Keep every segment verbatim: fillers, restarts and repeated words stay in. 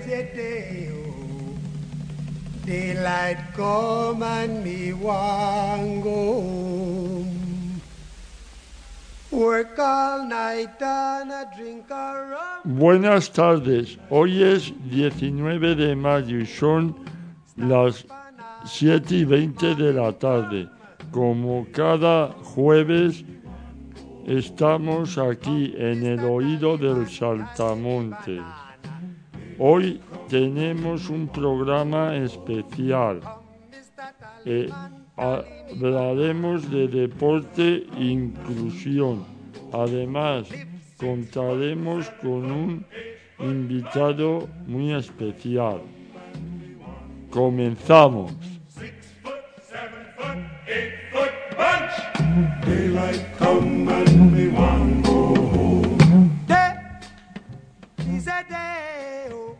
day, oh, daylight come and me want go home. Work all night and a drink a rum. Buenas tardes, hoy es diecinueve de mayo y son las siete y veinte de la tarde. Como cada jueves estamos aquí en el oído del Saltamontes. Hoy tenemos un programa especial. Eh, hablaremos de deporte e inclusión. Además, contaremos con un invitado muy especial. Comenzamos. Daylight come and me want go home. Day is a day, oh.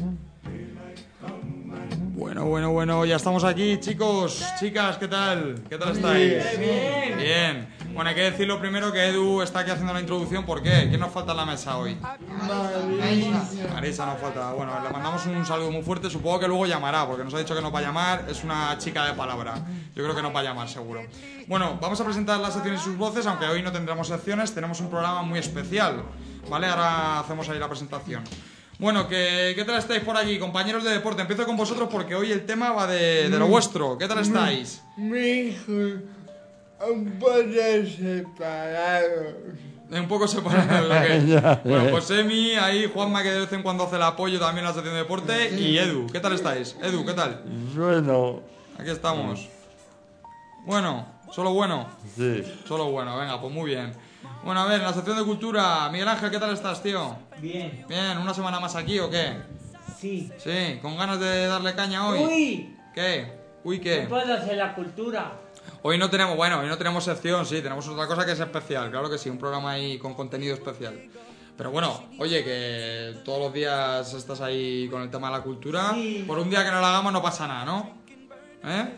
Bueno, bueno, bueno, ya estamos aquí, chicos, chicas, ¿qué tal? ¿Qué tal estáis? Bien. Bien. Bueno, hay que decirlo primero que Edu está aquí haciendo la introducción. ¿Por qué? ¿Quién nos falta en la mesa hoy? Marisa. Marisa nos falta. Bueno, le mandamos un saludo muy fuerte. Supongo que luego llamará, porque nos ha dicho que nos va a llamar. Es una chica de palabra. Yo creo que nos va a llamar, seguro. Bueno, vamos a presentar las secciones y sus voces, aunque hoy no tendremos secciones. Tenemos un programa muy especial, ¿vale? Ahora hacemos ahí la presentación. Bueno, ¿qué, ¿qué tal estáis por allí, compañeros de deporte? Empiezo con vosotros porque hoy el tema va de, de lo vuestro. ¿Qué tal estáis? Mi hijo, un poco separado. Un poco separados, ¿ok? Bueno, pues Emi, ahí Juanma, que de vez en cuando hace el apoyo también a la sección de deporte, y Edu. ¿Qué tal estáis? Edu, ¿qué tal? Bueno, Aquí estamos. Bueno, solo bueno. sí. Solo bueno, venga, pues muy bien. Bueno, a ver, en la sección de cultura, Miguel Ángel, ¿qué tal estás, tío? Bien, Bien, ¿una semana más aquí o qué? sí. Sí, ¿con ganas de darle caña hoy? ¡Uy! ¿Qué? ¿Uy ¿Qué qué? puedo hacer la cultura? Hoy no tenemos, bueno, hoy no tenemos sección, sí, tenemos otra cosa que es especial, claro que sí, un programa ahí con contenido especial. Pero bueno, oye, que todos los días estás ahí con el tema de la cultura, Sí. por un día que no lo hagamos no pasa nada, ¿no? ¿Eh?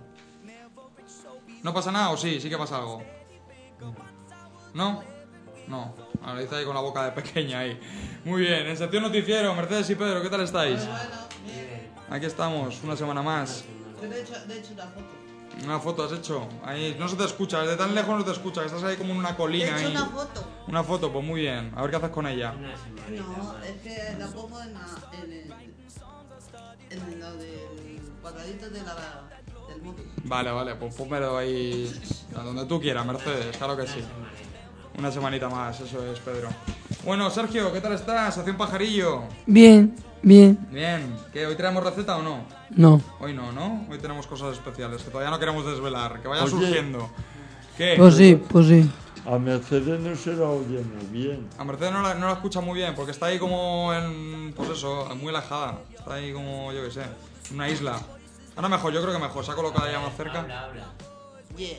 ¿No pasa nada o sí? Sí que pasa algo. ¿No? No. Ahora dice ahí con la boca de pequeña ahí. Muy bien, en sección noticiero, Mercedes y Pedro, ¿qué tal estáis? Aquí estamos, una semana más. De hecho, de hecho una foto. Una foto has hecho. Ahí no se te escucha, desde tan lejos no te escucha, que estás ahí como en una He colina hecho ahí. una foto. Una foto, pues muy bien. A ver qué haces con ella. No, es que la pongo en, la, en el. En lo del cuadradito de la, del móvil. Vale, vale, pues pónmelo ahí a donde tú quieras, Mercedes, claro que sí. Una semanita más, eso es, Pedro. Bueno, Sergio, ¿qué tal estás? Hace un pajarillo. Bien, bien, Bien, ¿qué? ¿Hoy traemos receta o no? no. Hoy no, ¿no? Hoy tenemos cosas especiales que todavía no queremos desvelar, que vayan Oye. surgiendo. ¿Qué? Pues sí, pues sí. A Mercedes no se la oye muy bien. A Mercedes no la, no la escucha muy bien, porque está ahí como en... Pues eso, muy alejada. Está ahí como, yo qué sé, en una isla. Ahora mejor, yo creo que mejor, se ha colocado ya más cerca. Yes.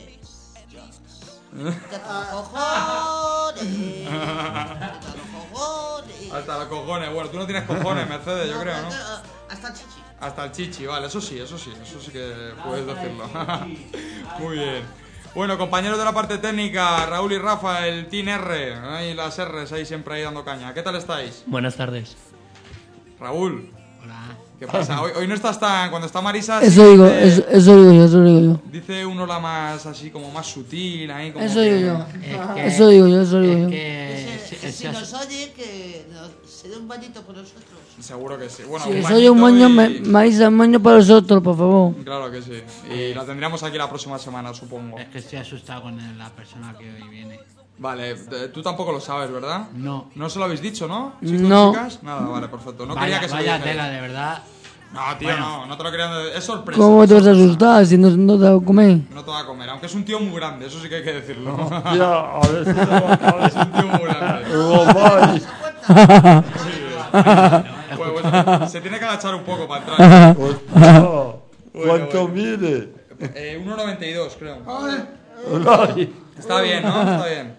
Hasta los cojones. Hasta los cojones. Hasta los cojones. Bueno, tú no tienes cojones, Mercedes, yo creo, ¿no? Hasta el chichi. Hasta el chichi, vale, eso sí, eso sí, eso sí que puedes decirlo. Muy bien. Bueno, compañeros de la parte técnica, Raúl y Rafa, el Team R, ahí las R's ahí siempre ahí dando caña. ¿Qué tal estáis? Buenas tardes. Raúl, Hola. ¿qué pasa? Hoy, hoy no estás tan... Cuando está Marisa... sí Eso digo, dice- eso, eso digo yo, eso digo yo. Dice uno la más así como más sutil, ahí como Eso que- digo yo. Es que, Eso digo yo, eso digo es yo. que Que si- se- si si has- nos oye, que nos- se dé un bañito por nosotros. Seguro que sí. Bueno, Si un les oye un bañito moño, y- me- Marisa, un moño para nosotros, por favor. Claro que sí. Y la tendríamos aquí la próxima semana, supongo. es que estoy asustado con el- la persona que hoy viene. Vale, eh, tú tampoco lo sabes, ¿verdad? No. No se lo habéis dicho, ¿no? ¿Chicos, No. chicas? Nada, vale, perfecto. No quería Vaya, que se lo vaya dijerais. tela, de verdad. No, tío, Bueno. no, no te lo querían decir. Es sorpresa. ¿Cómo te vas a sorpresa. asustar si no, no te vas a comer? No te va a comer, aunque es un tío muy grande, eso sí que hay que decirlo. Ya, a ver si te va a Es un tío muy grande. robar. Pues, pues, se tiene que agachar un poco para entrar. ¿Cuánto bueno. mide? Eh, uno noventa y dos, creo. Ay, Está bien, ¿no? Está bien.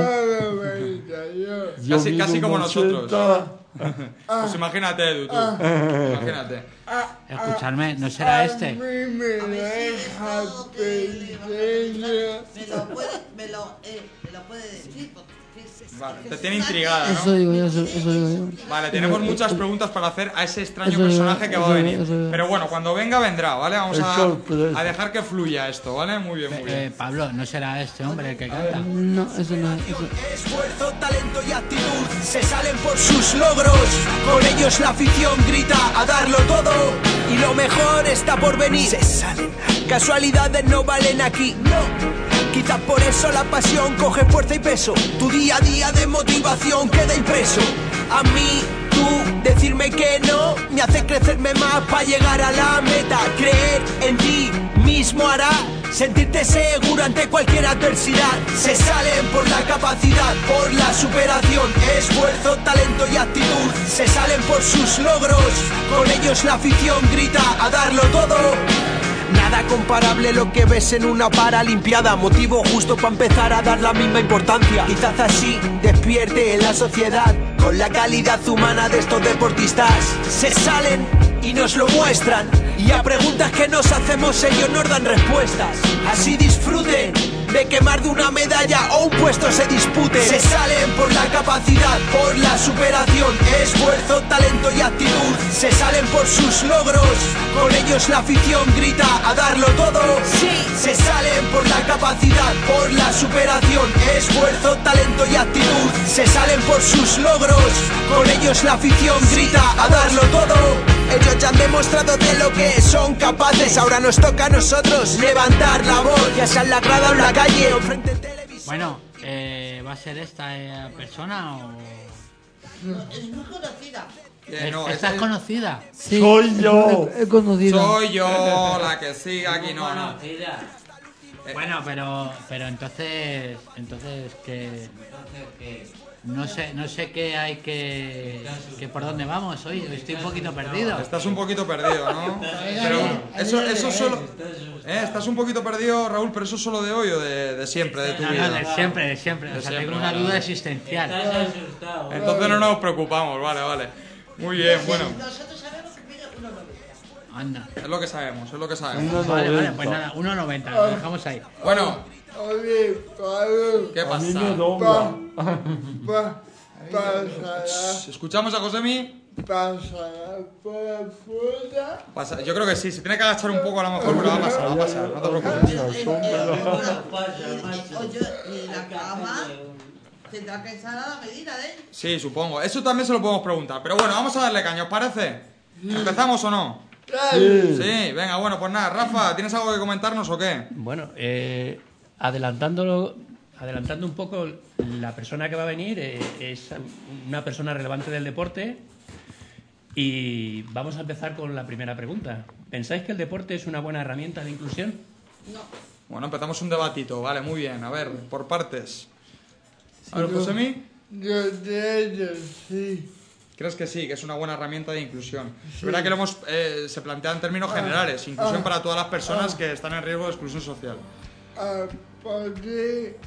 yo Casi- mido casi como un nosotros. ochenta. Pues imagínate, Edu, tú. Imagínate. Escuchadme, ¿no será este? A mí me deja pequeña. Me lo puede, me lo, eh, me lo puede decir, porque es Vale, te tiene intrigada, Eso ¿no? digo yo, eso, eso digo yo. Vale, tenemos muchas preguntas para hacer a ese extraño Eso digo, personaje que va a eso venir. digo, eso digo. Pero bueno, cuando venga, vendrá, ¿vale? Vamos El a, sorpresa. a dejar que fluya esto, ¿vale? Muy bien, muy bien. Eh, Pablo, ¿no será este hombre el que canta? No, eso no es. Eso. Esfuerzo, talento y actitud se salen por sus logros. Con ellos la afición grita a darlo todo. Y lo mejor está por venir. Se salen. Casualidades no valen aquí. No. Quizás por eso la pasión coge fuerza y peso. Tu día a día de motivación queda impreso. A mí, tú, decirme que no me hace crecerme más para llegar a la meta. Creer en ti mismo hará sentirte seguro ante cualquier adversidad. Se salen por la capacidad, por la superación. Esfuerzo, talento y actitud se salen por sus logros. Con ellos la afición grita a darlo todo. Nada comparable lo que ves en una paralimpiada. Motivo justo para empezar a dar la misma importancia. Quizás así despierte la sociedad con la calidad humana de estos deportistas. Se salen y nos lo muestran. Y a preguntas que nos hacemos ellos nos dan respuestas. Así disfruten de que más de una medalla o un puesto se dispute. Se salen por la capacidad, por la superación. Esfuerzo, talento y actitud se salen por sus logros. Con ellos la afición grita a darlo todo. Sí, se salen por la capacidad, por la superación. Esfuerzo, talento y actitud se salen por sus logros. Con ellos la afición grita a darlo todo. Ellos ya han demostrado de lo que son capaces. Ahora nos toca a nosotros levantar la voz, ya sea en la grada o en la calle o frente a televisión. Bueno, eh, ¿va a ser esta eh, persona o...? Es muy conocida. Que no, ¿Esta es- es conocida? Sí, Soy yo. Es, es conocido. Soy yo la que sigue aquí, no, no. Bueno, pero, pero entonces, entonces que no sé, no sé qué hay que, que por dónde vamos hoy. Estoy un poquito perdido. Estás un poquito perdido, ¿no? Pero eso, eso solo... ¿Eh? Estás un poquito perdido, Raúl, pero eso es solo de hoy o de, de siempre, de tu No, no, de vida. siempre, de siempre. De O sea, siempre, tengo una vale, duda vale. existencial. Entonces no nos preocupamos, vale, vale. Muy bien, bueno. Nosotros sabemos que mide uno noventa. Anda. Es lo que sabemos, es lo que sabemos. Vale, vale, pues nada, uno noventa, lo dejamos ahí. Bueno, Oye, Pablo, ¿qué A mí me pasa? dobla. pa, pasará, ¿Escuchamos a Josemi? pasará por la puerta. Pasa- Yo creo que sí, se tiene que agachar un poco a lo mejor, pero va a pasar, va a pasar, no te preocupes. Oye, y la cama tendrá que estar a la medida de él. Sí, supongo. Eso también se lo podemos preguntar. Pero bueno, vamos a darle caña, ¿os parece? ¿Empezamos o no? Sí. Sí, venga, bueno, pues nada, Rafa, ¿tienes algo que comentarnos o qué? Bueno, eh, adelantándolo, adelantando un poco, la persona que va a venir eh, es una persona relevante del deporte y vamos a empezar con la primera pregunta. ¿Pensáis que el deporte es una buena herramienta de inclusión? Bueno, empezamos un debatito, vale, muy bien. A ver, por partes. A ver, Josemi, Yo creo sí. ¿crees que sí, que es una buena herramienta de inclusión? Es verdad que lo hemos, eh, se plantea en términos generales, inclusión para todas las personas que están en riesgo de exclusión social. Aparte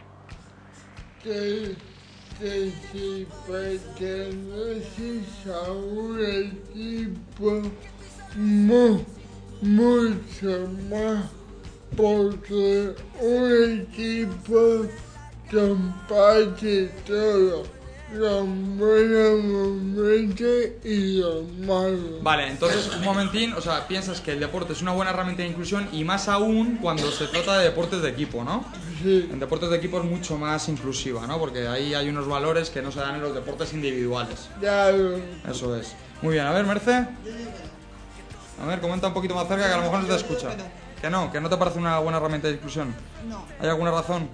que, que si perteneces a un equipo mu- mucho más, porque un equipo comparte todo, los buenos momentos y los malos. Vale, entonces, un momentín, o sea, piensas que el deporte es una buena herramienta de inclusión y más aún cuando se trata de deportes de equipo, ¿no? Sí. En deportes de equipo es mucho más inclusiva, ¿no? Porque ahí hay unos valores que no se dan en los deportes individuales. Claro. Eso es. Muy bien, a ver, Merce. A ver, comenta un poquito más cerca que a lo mejor no se te escucha. Que no, que no te parece una buena herramienta de inclusión. No, ¿Hay alguna razón?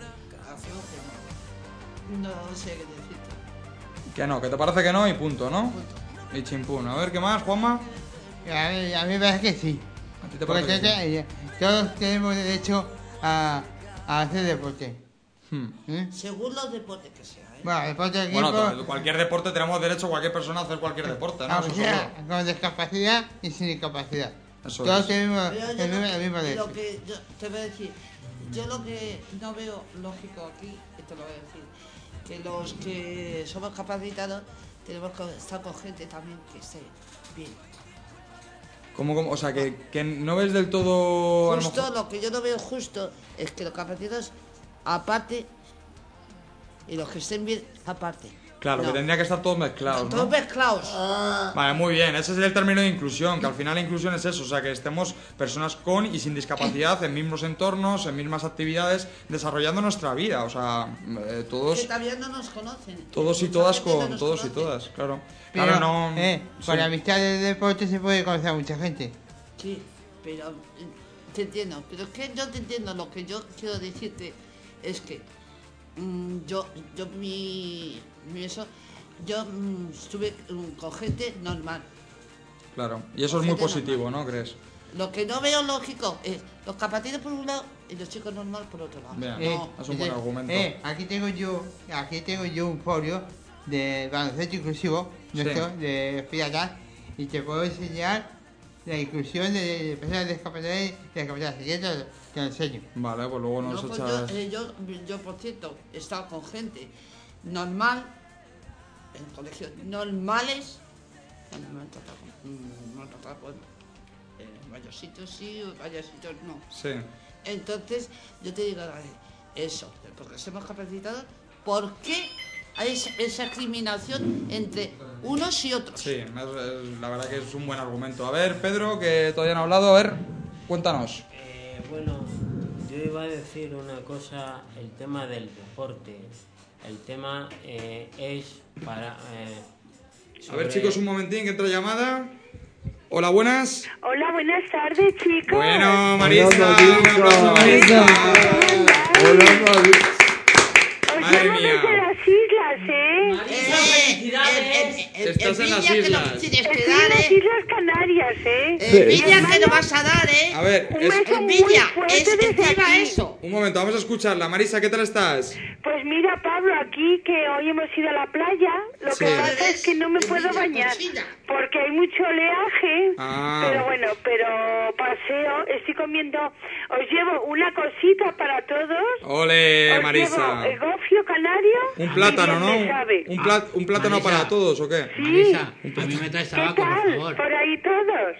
no sé qué decirte. Que no, que te parece que no y punto, ¿no? Y chimpún. A ver, ¿qué más, Juanma? A mí, a mí me parece que sí. ¿A ti te Porque parece que sí? te- todos tenemos derecho a, a hacer deporte. Hmm. ¿eh? Según los deportes que sean, ¿eh? Bueno, deporte de equipo, Bueno, to- cualquier deporte tenemos derecho, cualquier persona, a hacer cualquier deporte, ¿no? aunque Eso sea seguro. con discapacidad y sin discapacidad. Eso Todos es. tenemos Pero el yo mismo, lo, el mismo lo derecho. que yo te voy a decir, yo lo que no veo lógico aquí, y te lo voy a decir, que los que somos capacitados tenemos que estar con gente también que esté bien. ¿Cómo, cómo? O sea, que, que no ves del todo... a lo Justo mejor- lo que yo no veo justo es que los capacitados, aparte, y los que estén bien aparte. Claro, No. que tendría que estar todos mezclados, Todos ¿no? mezclados. Vale, muy bien, ese es el término de inclusión, que al final la inclusión es eso, o sea, que estemos personas con y sin discapacidad en mismos entornos, en mismas actividades, desarrollando nuestra vida, o sea, eh, todos, Que todavía no nos conocen. todos y Mucha todas gente no con nos todos y conoce. todas, claro. Pero, Claro, no... eh, sí. con la amistad del deporte se puede conocer a mucha gente. Sí, pero eh, te entiendo. Pero es que yo te entiendo. Lo que yo quiero decirte es que mm, yo, yo mi, mi eso, yo mm, estuve mm, con gente normal. Claro, y eso es muy Gente positivo, ¿no crees? Lo que no veo lógico es los capatines por un lado y los chicos normal por otro lado. Bien, Eh, es un buen eh, argumento. eh, aquí tengo yo, aquí tengo yo un folio de baloncesto inclusivo, Sí. nuestro, de Pirata, y te puedo enseñar la inclusión de, de personas discapacitadas y discapacitadas. Si quieres, te lo- te lo enseño. Vale, pues luego No, nos pues yo, echas... eh, yo, yo, por cierto, he estado con gente normal, en colegios normales, bueno, me han tratado con, mm, me han tratado con eh, varios sitios sí, varios sitios no. Sí. Entonces, yo te digo, vale, eso, porque somos capacitados, ¿por qué hay esa, esa discriminación entre unos y otros? Sí, es- es- la verdad que es un buen argumento. A ver, Pedro, que todavía no ha hablado, a ver, cuéntanos. Eh, bueno, yo iba a decir una cosa, el tema del deporte. El tema eh, es para... eh, A ver, sobre- chicos, un momentín, que entra llamada. Hola, buenas. Hola, buenas tardes, chicos. Bueno, Marisa, Marisa. un aplauso, Marisa. Hola, Mari- Os Madre llamo mía. desde las islas, ¿eh? felicidades. Estás en las que lo islas. tienes que Estoy dar, en las ¿eh? Islas Canarias, ¿eh? Envidia que lo vas a dar, ¿eh? A ver, Un es- beso muy Envidia, fuerte es desde encima aquí. eso. un momento, vamos a escucharla. Marisa, ¿qué tal estás? Pues mira, Pablo, aquí que hoy hemos ido a la playa, lo Sí. que pasa es que no me puedo Envidia, bañar cochina. porque hay mucho oleaje. Ah. Pero bueno, pero paseo, estoy comiendo, os llevo una cosita para todos. Ole, Os Marisa. llevo el gofio canario. Un plátano, y ¿no? bien me sabe. Un, plat- un plátano Marisa. para todos, ¿o qué? Sí. Marisa, a mí me traes ¿Qué tabaco, por tal? favor. Por ahí todos.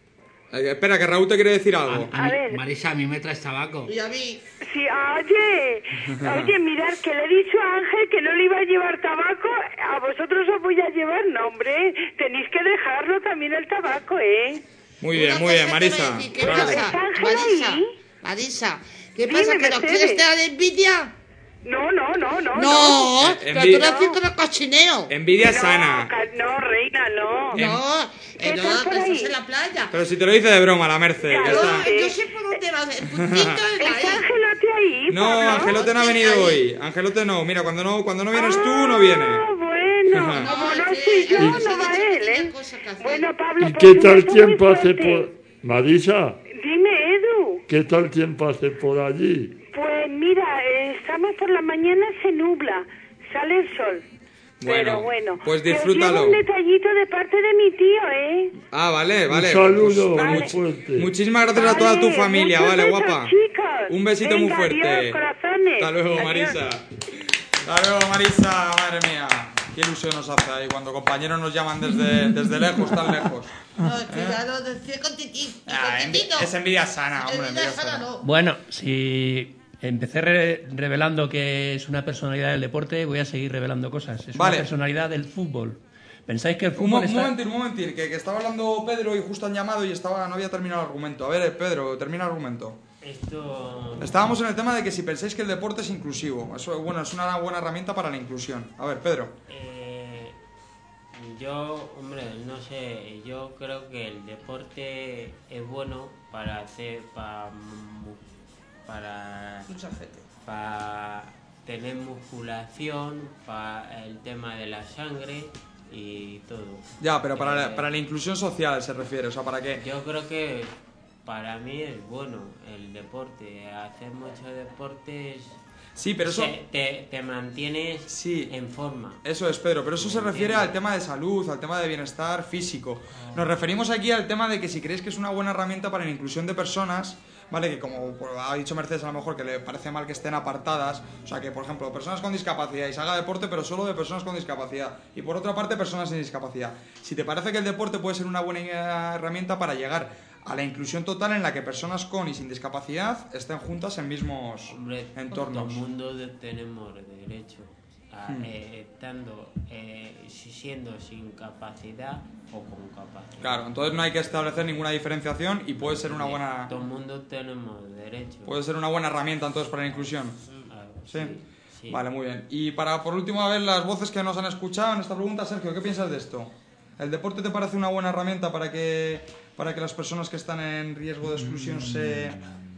Eh, espera, que Raúl te quiere decir algo. A A mí- ver. Marisa, a mí me traes tabaco. Y a mí, Sí, oye, oye, mirad, que le he dicho a Ángel que no le iba a llevar tabaco, a vosotros os voy a llevar, no, hombre, tenéis que dejarlo también el tabaco, ¿eh? Muy una bien, muy cosa bien, te Marisa. voy a decir, ¿qué Claro. pasa? ¿Está Ángel Marisa, ahí? Marisa, ¿qué Dime, pasa? ¿Que nos Mercedes. quieres dar envidia? No, no, no, no. No, Eh, pero envidia- tú lo haces con el cochineo. Envidia no, sana. ca- no, reina, no. No, ¿Qué eh, no, tal por que estás ahí? en la playa. Pero si te lo dice de broma, la Merce. que Claro. está- Yo, yo sé por dónde vas, el puntito de la ¿Está E. Angelote ahí, No, Pablo? Angelote no ha venido hoy. Angelote no. Mira, cuando no, cuando no vienes tú, no viene. Ah, bueno, No, como no que- soy yo, que no se va ha dicho que él, tenía ¿eh? cosas que hacer. Bueno, Pablo, ¿Y pues qué un tal beso muy tiempo hace fuerte. por... Marisa, Dime, Edu. ¿qué tal tiempo hace por allí? Pues mira, eh, estamos por la mañana, se nubla, sale el sol. Pero bueno, pues que os disfrútalo. llevo un detallito de parte de mi tío, ¿eh? Ah, vale, vale. Un saludo Pues, muy much- fuerte. Muchísimas gracias a toda tu Vale, familia, muchos vale, besos, guapa. chicos. Un besito Venga, muy fuerte. adiós, corazones. Hasta luego, Adiós. Marisa. Hasta luego, Marisa, madre mía. Qué ilusión nos hace ahí cuando compañeros nos llaman desde, desde lejos, tan lejos. No, es que ya lo decía con Titi. Y Ah, con Titi no. envi- es envidia sana, hombre, Envidia envidia sana sana. no. Bueno, si empecé re- revelando que es una personalidad del deporte, voy a seguir revelando cosas. Es Vale. una personalidad del fútbol. ¿Pensáis que el Un, fútbol mo- un está... momentín, un momentín, que, que estaba hablando Pedro y justo han llamado y estaba, no había terminado el argumento. A ver, eh, Pedro, termina el argumento. Esto... Estábamos en el tema de que si pensáis que el deporte es inclusivo. Eso, bueno, es una buena herramienta para la inclusión. A ver, Pedro. Eh, yo, hombre, no sé, yo creo que el deporte es bueno para hacer, para, para, Mucha gente. para tener musculación, para el tema de la sangre y todo. Ya, pero para Eh, la, para la inclusión social se refiere, o sea, para que... Yo creo que para mí es bueno el deporte, hacer mucho deporte es... Sí, pero eso... Te, te, te mantienes Sí. en forma. Eso es, Pedro, pero eso se refiere al tema de salud, al tema de bienestar físico. Nos referimos aquí al tema de que si creéis que es una buena herramienta para la inclusión de personas, ¿vale? Que como pues, ha dicho Mercedes a lo mejor que le parece mal que estén apartadas, o sea que por ejemplo personas con discapacidad y se haga deporte pero solo de personas con discapacidad y por otra parte personas sin discapacidad. Si te parece que el deporte puede ser una buena eh, herramienta para llegar a la inclusión total en la que personas con y sin discapacidad estén juntas en mismos Hombre, entornos. todo el mundo de- tenemos derecho. a- Hmm. eh, estando, eh, si- siendo sin capacidad o con capacidad. Claro, entonces no hay que establecer ninguna diferenciación y puede ser una buena Todo el mundo tenemos derecho. puede ser una buena herramienta entonces para la inclusión. Ah, Sí. sí. Vale, muy bien. Y para por último a ver las voces que nos han escuchado en esta pregunta, Sergio, ¿qué piensas de esto? ¿El deporte te parece una buena herramienta para que para que las personas que están en riesgo de exclusión se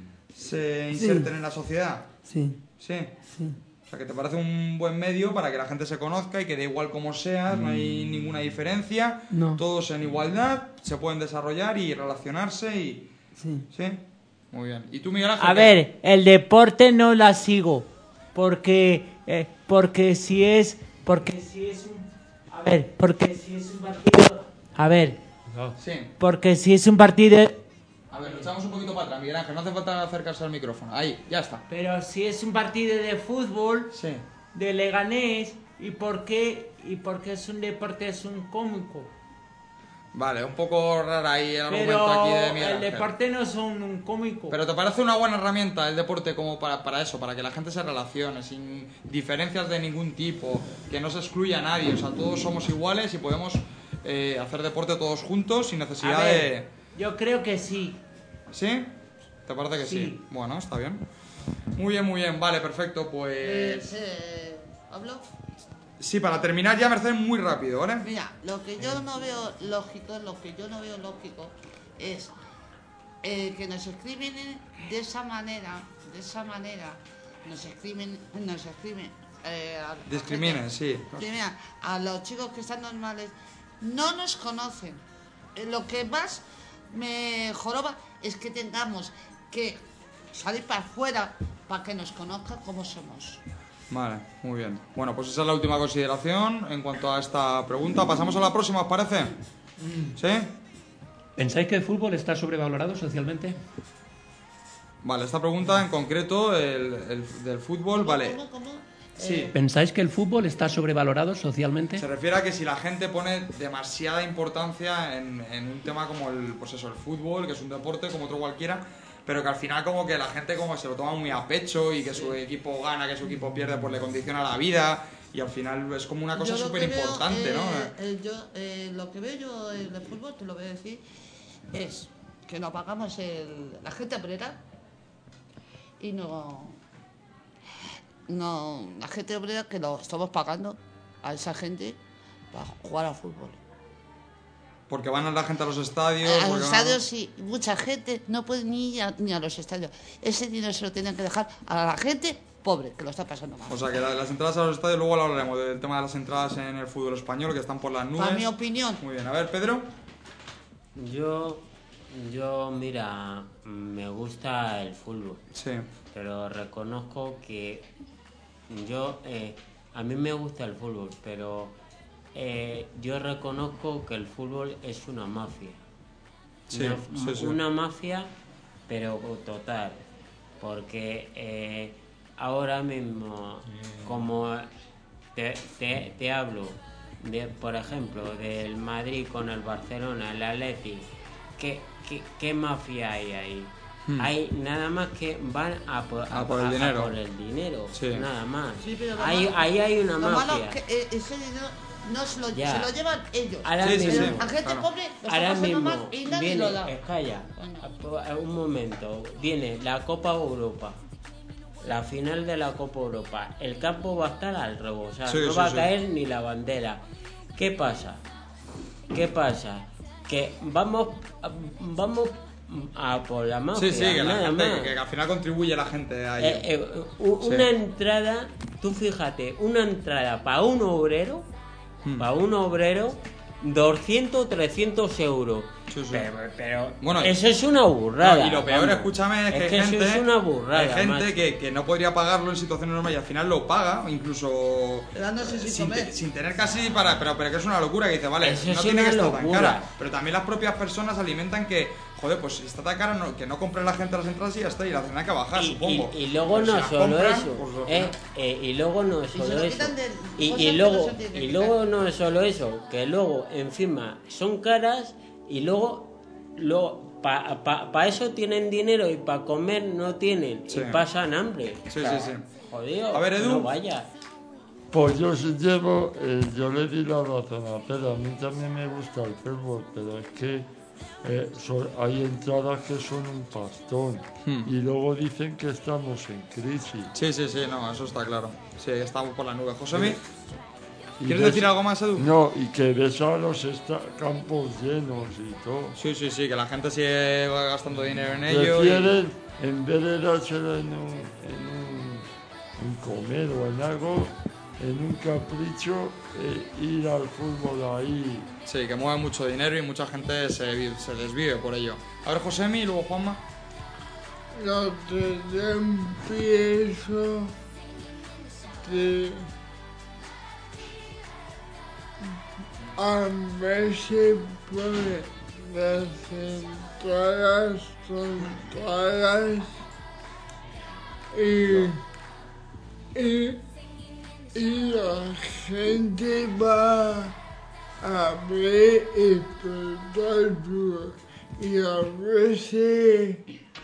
se inserten en la sociedad? Sí. Sí. Sí. O sea, que te parece un buen medio para que la gente se conozca y que da igual como seas, no hay ninguna diferencia, No. todos en igualdad, se pueden desarrollar y relacionarse y... Sí. ¿Sí? Muy bien. ¿Y tú, Miguel Ángel? A qué? ver, el deporte no la sigo. Porque, eh, porque si es, porque si es un, a ver, porque si es un partido, a ver, Sí. porque si es un partido, A ver, lo echamos un poquito para atrás, Miguel Ángel, no hace falta acercarse al micrófono. Ahí, ya está. pero si es un partido de fútbol, Sí. de Leganés, y por qué, y porque es un deporte, es un cómico. Vale, un poco rara ahí el argumento Pero aquí de Miguel el Ángel. deporte no es un, un cómico. Pero ¿te parece una buena herramienta el deporte como para, para eso? Para que la gente se relacione, sin diferencias de ningún tipo, que no se excluya a nadie, o sea, todos somos iguales y podemos eh, hacer deporte todos juntos sin necesidad A ver, de... yo creo que sí. ¿Sí? ¿Te parece que sí? Sí. Bueno, está bien. Muy bien, muy bien, vale, perfecto, Eh, pues... eh, ¿Hablo? Sí, para terminar ya, Mercedes, muy rápido, ¿vale? Mira, lo que yo no veo lógico, lo que yo no veo lógico es eh, que nos escriben de esa manera, de esa manera, nos escriben, nos escriben. Eh, a la Discriminen, gente- sí. discriminan a los chicos que están normales, no nos conocen. Eh, Lo que más me joroba es que tengamos que salir para afuera para que nos conozcan como somos. Vale, muy bien. Bueno, pues esa es la última consideración en cuanto a esta pregunta. Pasamos a la próxima, ¿os parece? ¿Sí? ¿Pensáis que el fútbol está sobrevalorado socialmente? Vale, esta pregunta en concreto, el, el- del fútbol, vale. ¿Cómo, cómo? Sí. ¿Pensáis que el fútbol está sobrevalorado socialmente? Se refiere a que si la gente pone demasiada importancia en, en un tema como el, pues eso, el fútbol, que es un deporte como otro cualquiera, pero que al final como que la gente como se lo toma muy a pecho y que su equipo gana, que su equipo pierde, pues le condiciona la vida y al final es como una cosa Yo lo súper que veo, importante, eh, ¿no? eh, yo, eh, lo que veo yo en el fútbol, te lo voy a decir, es que nos pagamos el, la gente obrera y no, no, la gente obrera que lo estamos pagando a esa gente para jugar al fútbol. Porque van a la gente a los estadios. A porque los van- estadios sí, mucha gente no puede ni ir a, ni a los estadios. Ese dinero se lo tienen que dejar a la gente pobre, que lo está pasando mal. O sea que la- las entradas a los estadios, luego lo hablaremos del tema de las entradas en el fútbol español, que están por las nubes. Para mi opinión. Muy bien, a ver, Pedro. Yo, yo, mira, me gusta el fútbol. Sí. Pero reconozco que yo, eh, a mí me gusta el fútbol, pero eh, yo reconozco que el fútbol es una mafia. Sí, una, sí, sí. una mafia, pero total. Porque eh, ahora mismo, como te, te, te hablo, de, por ejemplo, del Madrid con el Barcelona, el Atleti, ¿qué, qué, qué mafia hay ahí? Hmm. Hay nada más que van a por, A por el dinero. por el dinero, Sí. nada más. Sí, pero lo ahí, malo- ahí hay una lo malo mafia. es que eh, ese dinero no se lo, Ya. se lo llevan ellos. Ahora Sí, sí, mismo, sí. La gente claro. pobre lo está ahora pasando mismo mal y nadie viene, lo da. eh, calla, a- un momento, viene la Copa Europa, la final de la Copa Europa, el campo va a estar al rebosar, Sí, no sí, va sí. a caer ni la bandera. ¿Qué pasa? ¿Qué pasa? Que vamos, a- vamos a por la mafia, Sí, sí, que, la nada gente, más. que, que al final contribuye la gente a ello. Eh, eh, u- Sí. una entrada, tú fíjate, una entrada para un obrero, Hmm. para un obrero, doscientos, trescientos euros. Sí, sí. Pero, pero Bueno, eso es una burrada. No, y lo peor, vamos. escúchame, es que, hay eso gente, es una burrada. hay gente macho. que, que no podría pagarlo en situaciones normales y al final lo paga, incluso Quedándose sin sin, comer. te- sin tener casi para... Pero, pero que es una locura, que dice, vale, Eso no es tiene una que estar tan locura. cara. Pero también las propias personas alimentan que, joder, pues si está tan cara, no- que no compre la gente las entradas y ya está, y la tendrá que bajar, Y, supongo. y- y luego Pero si no las solo compran, eso, pues, al eh, final- eh, y luego no es se solo lo eso, quitan de y, cosas y que no luego se tienen que y quitar. luego no es solo eso, que luego encima son caras y luego lo para pa, pa eso tienen dinero y para comer no tienen Sí. y pasan hambre. Sí, O sea, sí, sí. Jodido, A ver, Edu. no vaya. Pues yo sí llevo, eh, yo le di la razón a Pedro, a mí también me gusta el fútbol, pero es que eh, son- hay entradas que son un pastón Hmm. y luego dicen que estamos en crisis. Sí, sí, sí, no, eso está claro. Sí, estamos por la nube. Josemi, Y ¿quieres ves- decir algo más, Edu? No, y que ves a los esta- campos llenos y todo. Sí, sí, sí, que la gente sigue gastando dinero en ello. y- Prefieren, en vez de dárselo en un, en un, un comer o en algo, en un capricho, eh, ir al fútbol ahí. Sí, que mueve mucho dinero y mucha gente se, vi- se desvive por ello. A ver, Josemi y luego Juanma. Lo que yo empiezo que a veces pues las entradas son caras y, y, y la gente va a ver el espectáculo y a veces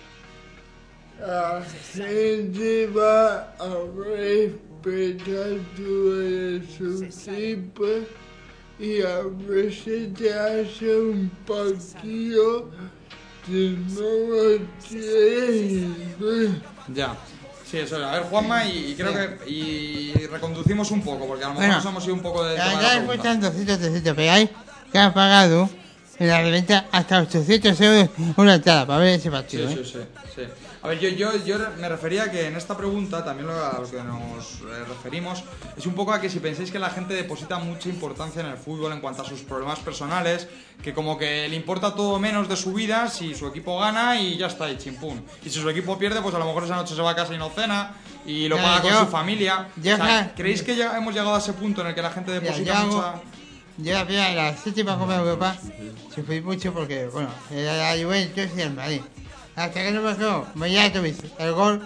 la gente va a ver espectáculo de su tipo y a veces te hace un partido que no lo quieres ver. Ya. Sí, eso es. A ver, Juanma, y, y creo que. Y reconducimos un poco, porque a lo mejor Bueno, nos hemos ido un poco de. Ya, tema de ya la escuchan pregunta. doscientos, trescientos, pero hay que ha pagado en la reventa hasta ochocientos euros una entrada para ver ese Sí, partido. sí, ¿eh? sí, sí. A ver, yo, yo, yo me refería a que en esta pregunta, también lo, a lo que nos eh, referimos, es un poco a que si pensáis que la gente deposita mucha importancia en el fútbol en cuanto a sus problemas personales, que como que le importa todo menos de su vida si su equipo gana y ya está, y chimpún. Y si su equipo pierde, pues a lo mejor esa noche se va a casa y no cena y lo Ya, paga con yo- su familia. yo O sea, ja- ¿creéis que ya hemos llegado a ese punto en el que la gente Mira, deposita yo hago- mucha... Yo la primera, la séptima Copa de Europa, sufrí mucho porque, bueno, era la Juventus y el Madrid. Hasta que no me quedó, ya tuviste el gol,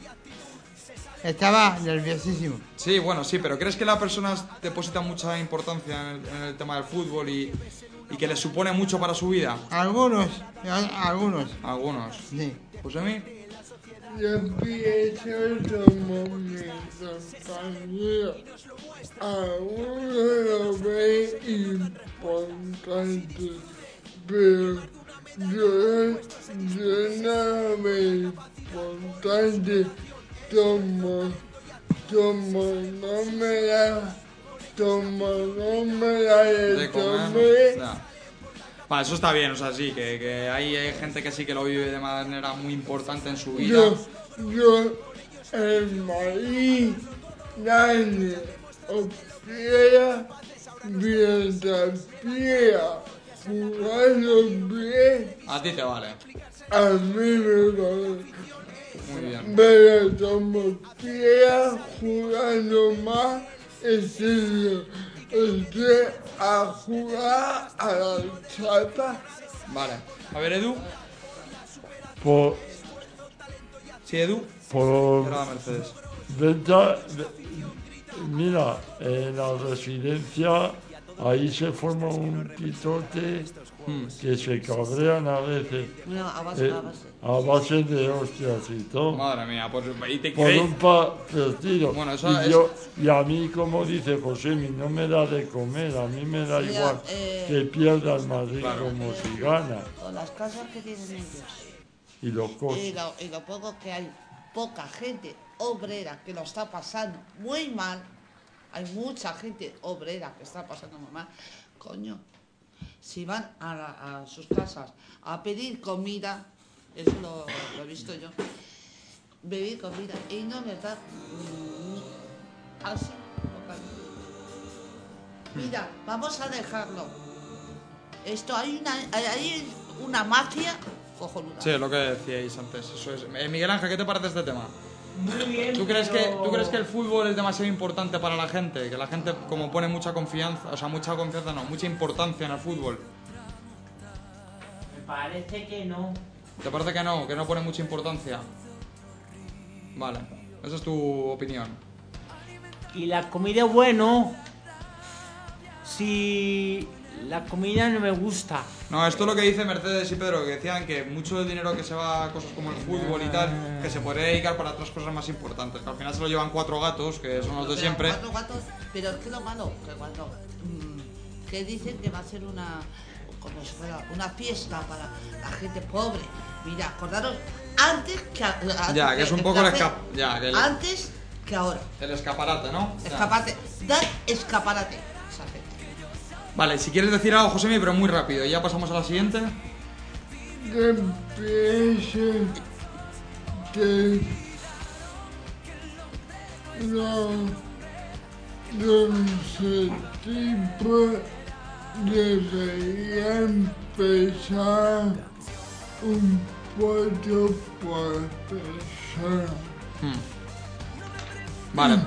estaba nerviosísimo. Sí, bueno, sí, pero ¿crees que las personas depositan mucha importancia en el, en el tema del fútbol y, y que les supone mucho para su vida? Algunos, a- algunos. Algunos. Sí. Pues a mí. Yo pienso como mi compañero, algunos lo ven importante, pero yo, yo no lo veo importante como, como no me da, como no me da De de comer. comer. Ya. Vale, eso está bien, o sea, sí, que, que hay, hay gente que sí que lo vive de manera muy importante en su vida. Yo, yo, en Madrid, nadie opera mientras quiera jugando bien, A ti te vale. a mí me vale. Muy bien. Pero como quiera jugando más, es eso, es a jugar a la chapa. Vale. A ver, Edu. Por, Sí, Edu. por Era la Mercedes. venta, ve- mira, en la residencia ahí se forma un pitote Hmm. que se cabrean a veces. No, a base, eh, a base. a base de hostias y todo. Madre mía, pues, ¿y te Por creéis? un pa- partido. Bueno, eso y, es- yo, y a mí, como dice José, no me da de comer, a mí me da Mira, igual eh, que pierda el Madrid Claro. como si gana. Con las casas que tienen ellos Y los y costos. lo, y lo poco que hay, poca gente obrera que lo está pasando muy mal, hay mucha gente obrera que está pasando muy mal, coño, si van a, la- a sus casas a pedir comida, eso lo, lo he visto yo, pedir comida y no les dan ni así. Mira, vamos a dejarlo. Esto hay una, hay una magia cojonuda. Sí, lo que decíais antes. Eso es. Eh, Miguel Ángel, ¿qué te parece este tema? Muy bien. ¿Tú crees, pero- que, ¿Tú crees que el fútbol es demasiado importante para la gente? Que la gente como pone mucha confianza, o sea, mucha confianza no, mucha importancia en el fútbol. Me parece que no. ¿Te parece que no? Que no pone mucha importancia. Vale, esa es tu opinión. Y la comida es bueno. Si la comida no me gusta. No, esto es lo que dice Mercedes y Pedro, que decían que mucho del dinero que se va a cosas como el fútbol y tal, que se podría dedicar para otras cosas más importantes, que al final se lo llevan cuatro gatos, que son los de Pero siempre. Cuatro gatos, pero es que lo malo, que cuando mm, que dicen que va a ser una como si fuera una fiesta para la gente pobre. Mira, acordaros antes que a- antes Ya, que es un poco el escap... Ya, que el, antes que ahora. el escaparate, ¿no? Ya. Escaparate, dar escaparate. Esa gente. Vale, si quieres decir algo, Josemi, pero muy rápido, y ya pasamos a la siguiente. Que piense que no, los tipos deberían empezar un poco por persona. Hmm. Vale.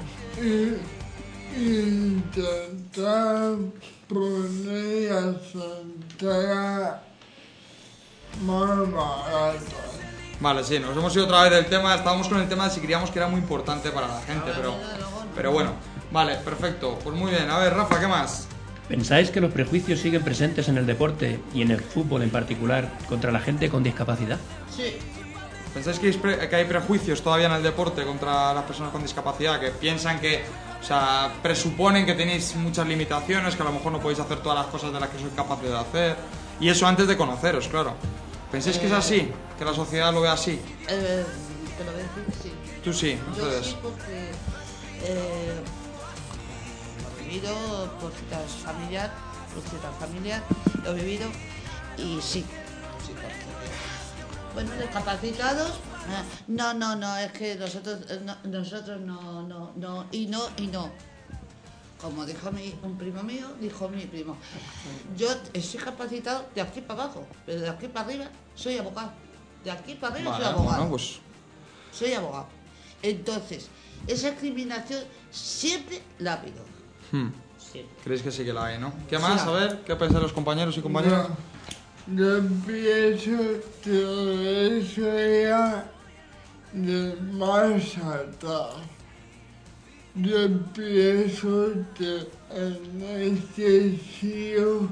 Y intentar poner a Santana más barato. Vale, sí, nos hemos ido otra vez del tema. Estábamos con el tema de si creíamos que era muy importante para la gente, pero, pero bueno. Vale, perfecto. Pues muy bien. A ver, Rafa, ¿qué más? ¿Pensáis que los prejuicios siguen presentes en el deporte y en el fútbol en particular contra la gente con discapacidad? Sí. ¿Pensáis que hay, pre- que hay prejuicios todavía en el deporte contra las personas con discapacidad? Que piensan que, o sea, presuponen que tenéis muchas limitaciones, que a lo mejor no podéis hacer todas las cosas de las que sois capaces de hacer. Y eso antes de conoceros, claro. ¿Pensáis que es así? ¿Que la sociedad lo ve así? Eh, te lo voy a decir, sí. Tú sí, Yo entonces. sí, porque eh, lo he vivido por citas familiar, por citas familiar, lo he vivido y sí, sí, porque, bueno, discapacitados, eh, no, no, no, es que nosotros, eh, no, nosotros no, no, no, y no, y no. Como dijo mi, un primo mío, dijo mi primo, yo estoy capacitado de aquí para abajo, pero de aquí para arriba soy abogado. De aquí para arriba Vale, soy abogado. bueno, pues Soy abogado. Entonces, esa discriminación siempre la ha habido. hmm. Siempre. ¿Creéis que sí que la hay, no? ¿Qué Sí, más? la A ver, ¿qué pensáis los compañeros y compañeras? Yo pienso que eso era de más atrás. Yo pienso que en este siglo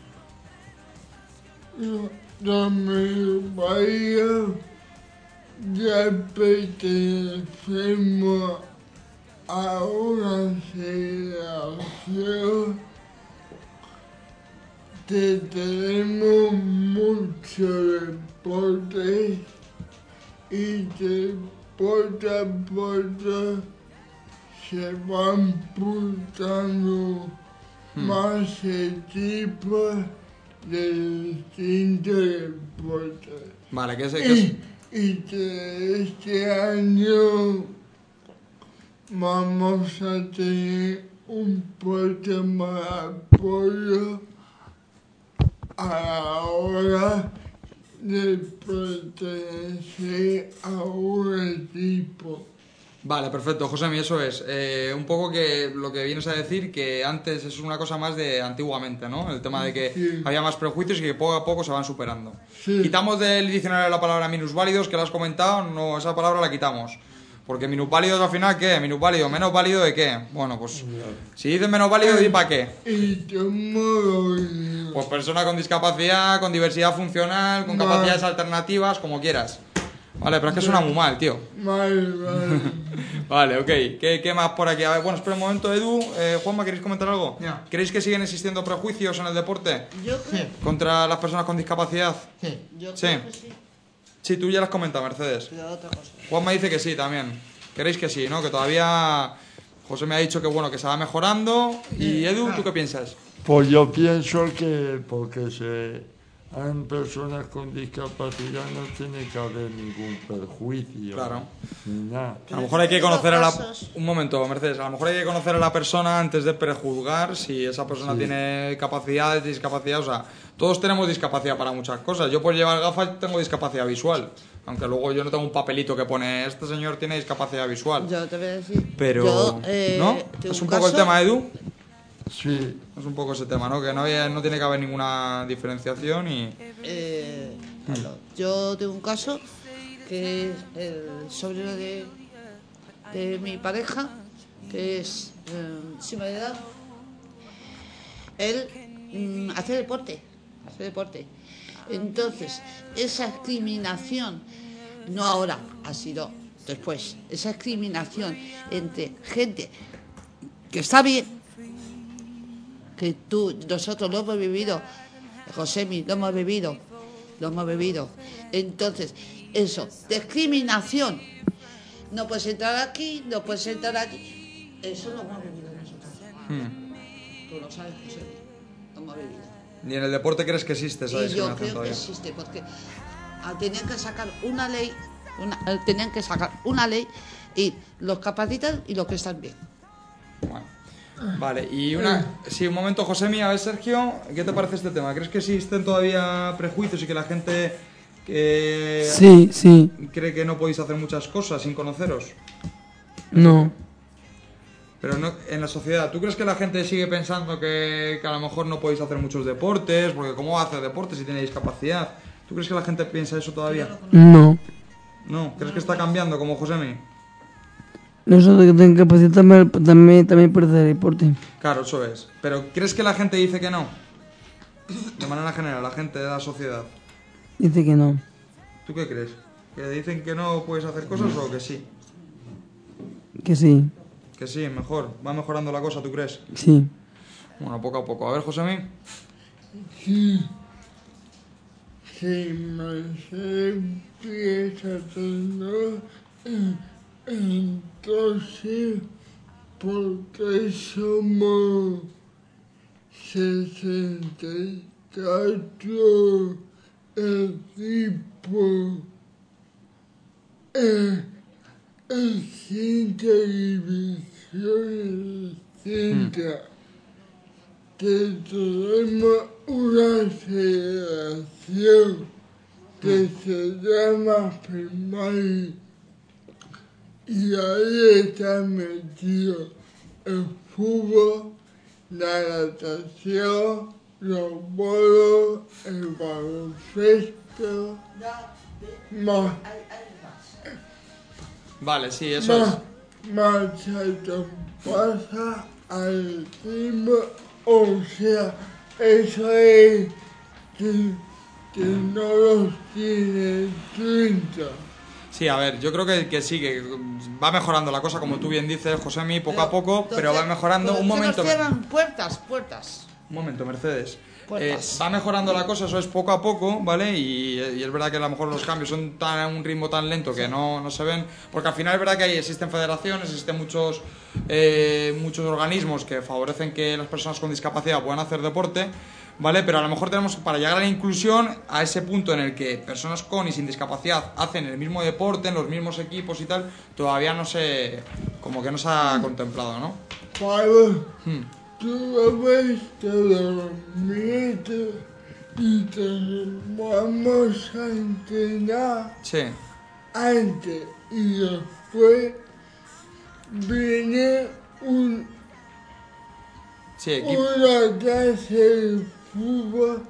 mi país ya pertenecemos a una generación que tenemos mucho deporte y que poco a poco se van pulsando más equipos de distintos deportes. Vale, que sé que es... Y, y que este año vamos a tener un poco más apoyo a la hora de pertenecer a un equipo. Vale, perfecto, Josemi, eso es. Eh, un poco que lo que vienes a decir, que antes es una cosa más de antiguamente, ¿no? El tema de que Sí. había más prejuicios y que poco a poco se van superando. Sí. Quitamos del diccionario la palabra minusválidos, que la has comentado, no, esa palabra la quitamos. Porque minusválidos al final, ¿qué? Minusválido, menos válido de qué? Bueno, pues si dices menos válido, ¿di para qué? Y cómo Pues persona con discapacidad, con diversidad funcional, con No. capacidades alternativas, como quieras. Vale, pero es que suena muy mal, tío. Vale, vale. Vale, ok. ¿Qué, qué más por aquí? A ver, bueno, espera un momento, Edu. Eh, Juanma, ¿queréis comentar algo? Ya. ¿Creéis que siguen existiendo prejuicios en el deporte Yo creo, contra las personas con discapacidad? Sí. yo Sí. creo que sí, Sí, tú ya las has comentado, Mercedes. pero otra cosa. Juanma dice que sí también. ¿Queréis que sí, no? Que todavía... José me ha dicho que bueno, que se va mejorando. Y Edu, ¿tú qué piensas? Pues yo pienso que porque se hay personas con discapacidad no tiene que haber ningún perjuicio. Claro. Ni nada. A lo mejor hay que conocer a la... casos- Un momento, Mercedes. A lo mejor hay que conocer a la persona antes de prejuzgar si esa persona Sí. tiene capacidades, discapacidad. O sea, todos tenemos discapacidad para muchas cosas. Yo por llevar gafas tengo discapacidad visual. Aunque luego yo no tengo un papelito que pone este señor tiene discapacidad visual. Yo te voy a decir. Pero... yo, eh, ¿No? tengo Es un caso- poco el tema, Edu. Sí, Es un poco ese tema, ¿no? Que no, había- no tiene que haber ninguna diferenciación y... Eh, Carlos, yo tengo un caso que es el sobrino de, de mi pareja, que es eh, encima de edad. Él mm, hacer deporte, hacer deporte. Entonces, esa discriminación, no ahora, ha sido después, esa discriminación entre gente que está bien, que tú, nosotros lo hemos vivido, Josemi, lo hemos vivido, lo hemos vivido. Entonces, eso, discriminación. No puedes entrar aquí, no puedes entrar aquí. Eso lo hemos vivido nosotros. Hmm. Tú lo sabes, Josemi, lo hemos vivido. ¿Y en el deporte crees que existe esa Y yo discriminación creo que todavía? existe, porque ah, tenían que sacar una ley, una, eh, tenían que sacar una ley y los capacitan y los que están bien. Bueno. Vale, y una... Sí, un momento, Josemi, a ver, Sergio, ¿qué te parece este tema? ¿Crees que existen todavía prejuicios y que la gente que... Sí, sí. cree que no podéis hacer muchas cosas sin conoceros? No. Pero no, en la sociedad, ¿tú crees que la gente sigue pensando que, que a lo mejor no podéis hacer muchos deportes? Porque ¿cómo va a hacer deportes si tiene discapacidad? ¿Tú crees que la gente piensa eso todavía? No. No, ¿crees que está cambiando como Josemi? Nosotros que tenemos capacidad también, también, también por hacer deporte. Claro, eso es. Pero ¿crees que la gente dice que no? De manera general, la gente de la sociedad. Dice que no. ¿Tú qué crees? ¿Que dicen que no puedes hacer cosas o que sí? Que sí. Que sí, mejor. ¿Va mejorando la cosa, tú crees? Sí. Bueno, poco a poco. A ver, Josemi. Sí. Sí, más empieza todo. Entonces, porque somos sesenta y cuatro equipos en, en cinco divisiones distintas, que tenemos una federación que se llama FEMAI. Y ahí está metido el fútbol, la natación, los bolos, el baloncesto, más, Vale, sí, eso más, es. más alto pasa al equipo, o sea, eso es que, que no los tiene treinta. Sí, a ver, yo creo que, que sí, que va mejorando la cosa, como tú bien dices, Josemi, poco a poco, pero va mejorando. Un momento. Nos cierran puertas, puertas. Un momento, Mercedes. Eh, Puertas. va mejorando la cosa, eso es poco a poco, ¿vale? Y, y es verdad que a lo mejor los cambios son tan, a un ritmo tan lento que no, no se ven. Porque al final es verdad que hay, existen federaciones, existen muchos, eh, muchos organismos que favorecen que las personas con discapacidad puedan hacer deporte, ¿vale? Pero a lo mejor tenemos, para llegar a la inclusión, a ese punto en el que personas con y sin discapacidad hacen el mismo deporte, en los mismos equipos y tal, todavía no se... como que no se ha contemplado, ¿no? Pablo, Hmm. tú ves todos los mitos y te vamos a entrenar Sí. antes y después viene un, Sí, equipo. una clase de fútbol,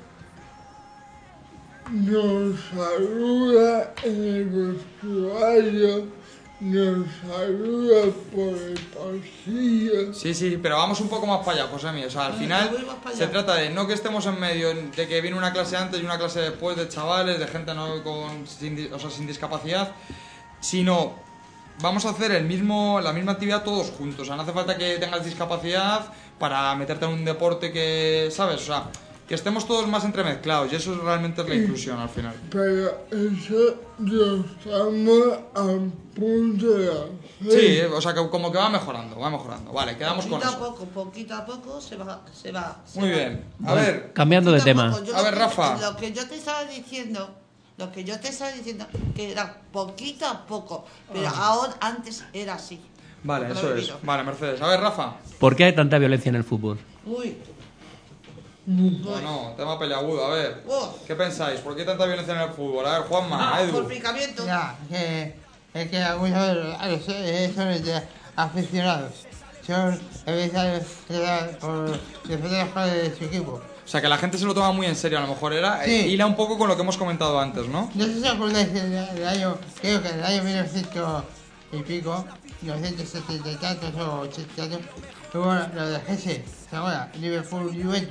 nos saluda en el vestuario, nos saluda por el pasillo. Sí, sí, pero vamos un poco más para allá, Josemi. O sea, al final se trata de no que estemos en medio de que viene una clase antes y una clase después de chavales, de gente no con, sin, di- o sea, sin discapacidad, sino vamos a hacer el mismo, la misma actividad todos juntos. O sea, no hace falta que tengas discapacidad para meterte en un deporte que, ¿sabes? O sea, que estemos todos más entremezclados y eso realmente es la inclusión al final. Pero eso lo estamos a punto de hacer. Sí, o sea, que como que va mejorando, va mejorando. Vale, quedamos con Poquito a eso. poco, poquito a poco se va, se va. se Muy va. bien. A ver, Cambiando de Poquito tema. poco. Yo A lo ver, que- Rafa. Lo que yo te estaba diciendo, lo que yo te estaba diciendo, que era poquito a poco, pero Ah. ahora antes era así. vale, Lo he eso es. vivido. Vale, Mercedes. A ver, Rafa. ¿Por qué hay tanta violencia en el fútbol? Uy, Bueno, tema peleagudo, a ver. Uf. ¿Qué pensáis? ¿Por qué tanta violencia en el fútbol? A ver, Juanma, por Edu. picamiento. Ya, que, es que algunos son, son de aficionados. Son a veces por defender de su equipo. O sea, que la gente se lo toma muy en serio, a lo mejor era. Sí. eh, Hila un poco con lo que hemos comentado antes, ¿no? No sé si os acordáis del, del año, creo que del año mil novecientos y pico, mil novecientos setenta y tantos o ochenta y tantos, hubo lo del G S, ¿se acuerdan? Liverpool Juventus.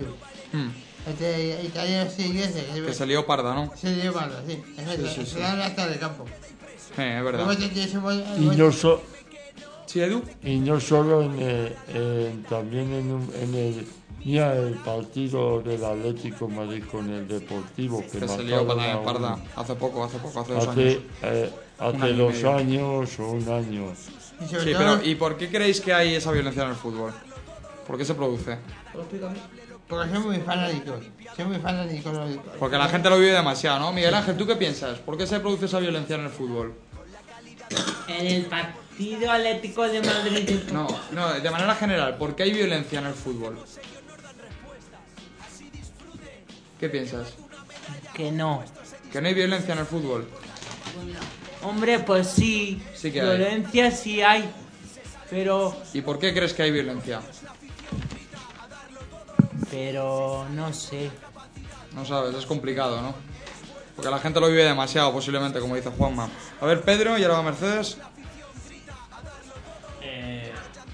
Hmm. Este italiano sí, ese. Que se lió parda, ¿no? Se lió parda, sí. Sí, sí, sí. Se dan hasta de campo. Sí, es verdad. Luego te- te- te- Y no, so- ¿Sí, Edu? y no solo en el- en- también en, un- en el mira el partido del Atlético de Madrid con el Deportivo que, Que se lió mataron parda a en parda. uno. Hace poco, hace poco, hace dos hace, años. eh, Un hace año y dos medio. años o un año. Sí, pero ¿y por qué creéis que hay esa violencia en el fútbol? ¿Por qué se produce? Porque son muy fanáticos. Son muy fanáticos. los- Porque la gente lo vive demasiado, ¿no? Miguel Ángel, ¿tú qué piensas? ¿Por qué se produce esa violencia en el fútbol? En el partido Atlético de Madrid. No, no, de manera general, ¿por qué hay violencia en el fútbol? ¿Qué piensas? Que no. ¿Que no hay violencia en el fútbol? Hombre, pues sí. Sí que hay. Violencia sí hay. Pero, ¿Y por qué crees que hay violencia? pero no sé. No sabes, es complicado, ¿no? Porque la gente lo vive demasiado, posiblemente, como dice Juanma. A ver, Pedro, y ahora va Mercedes. Eh,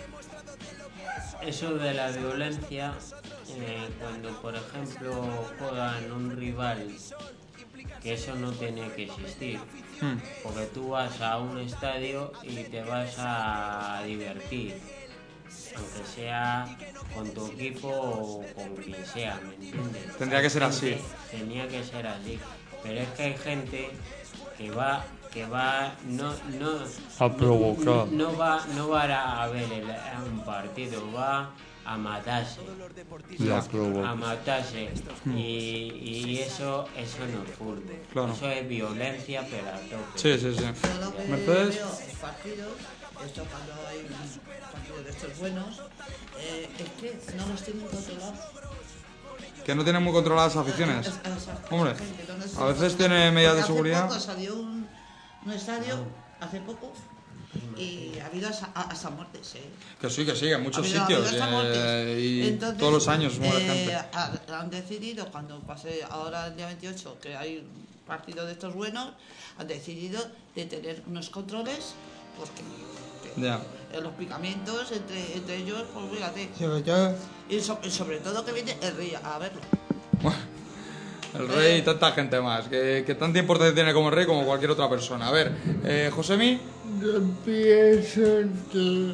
eso de la violencia, eh, cuando por ejemplo juegan un rival, que eso no tiene que existir. Hmm. Porque tú vas a un estadio y te vas a divertir, aunque sea con tu equipo o con quien sea, ¿me entiendes? Tendría que ser así. Tenía que ser así. Pero es que hay gente que va, que va, no, no, A provocar. no, no va, no va a ver el- a un partido, va a matarse. Y a provocar. A matarse. Y, y eso, eso no es fútbol. Claro. Eso es violencia, pero a tope. Sí, sí, sí. Yo lo que Mercedes. veo en partidos, esto cuando hay un partido de estos buenos, eh, es que no los tienen controlados. Que no tienen muy controladas las aficiones. Es- es- Hombre, gente, no los a tienen veces tiene medidas de Porque seguridad. Hace poco salió un, un estadio, hace poco, y ha habido hasta, hasta muertes, ¿eh? Que sí, que sí, en muchos Ha habido- ha sitios. habido hasta muertes. eh, y Entonces, todos los años muere eh, gente. ha- Han decidido, cuando pase ahora el día veintiocho, que hay un partido de estos buenos, han decidido de tener unos controles, porque Ya. en los picamientos entre, entre ellos, pues fíjate. Sobre todo, Y, so- y sobre todo que viene el rey a verlo. El rey y tanta gente más. Que, que tanta importancia tiene como el rey como cualquier otra persona. A ver, eh, Josemi. Yo pienso que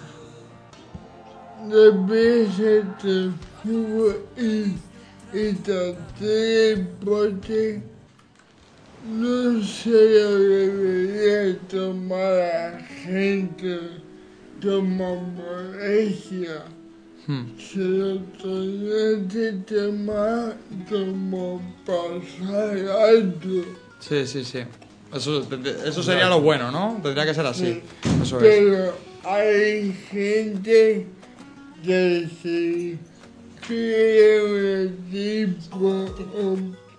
yo pienso que el fútbol y, y cualquier deporte no se lo debería tomar a la gente como molestia. Hmm. Se lo tendría que tomar como pasar alto. Sí, sí, sí. Eso, eso sería lo bueno, ¿no? Tendría que ser así. Eso es. Pero hay gente que si quiere un equipo o,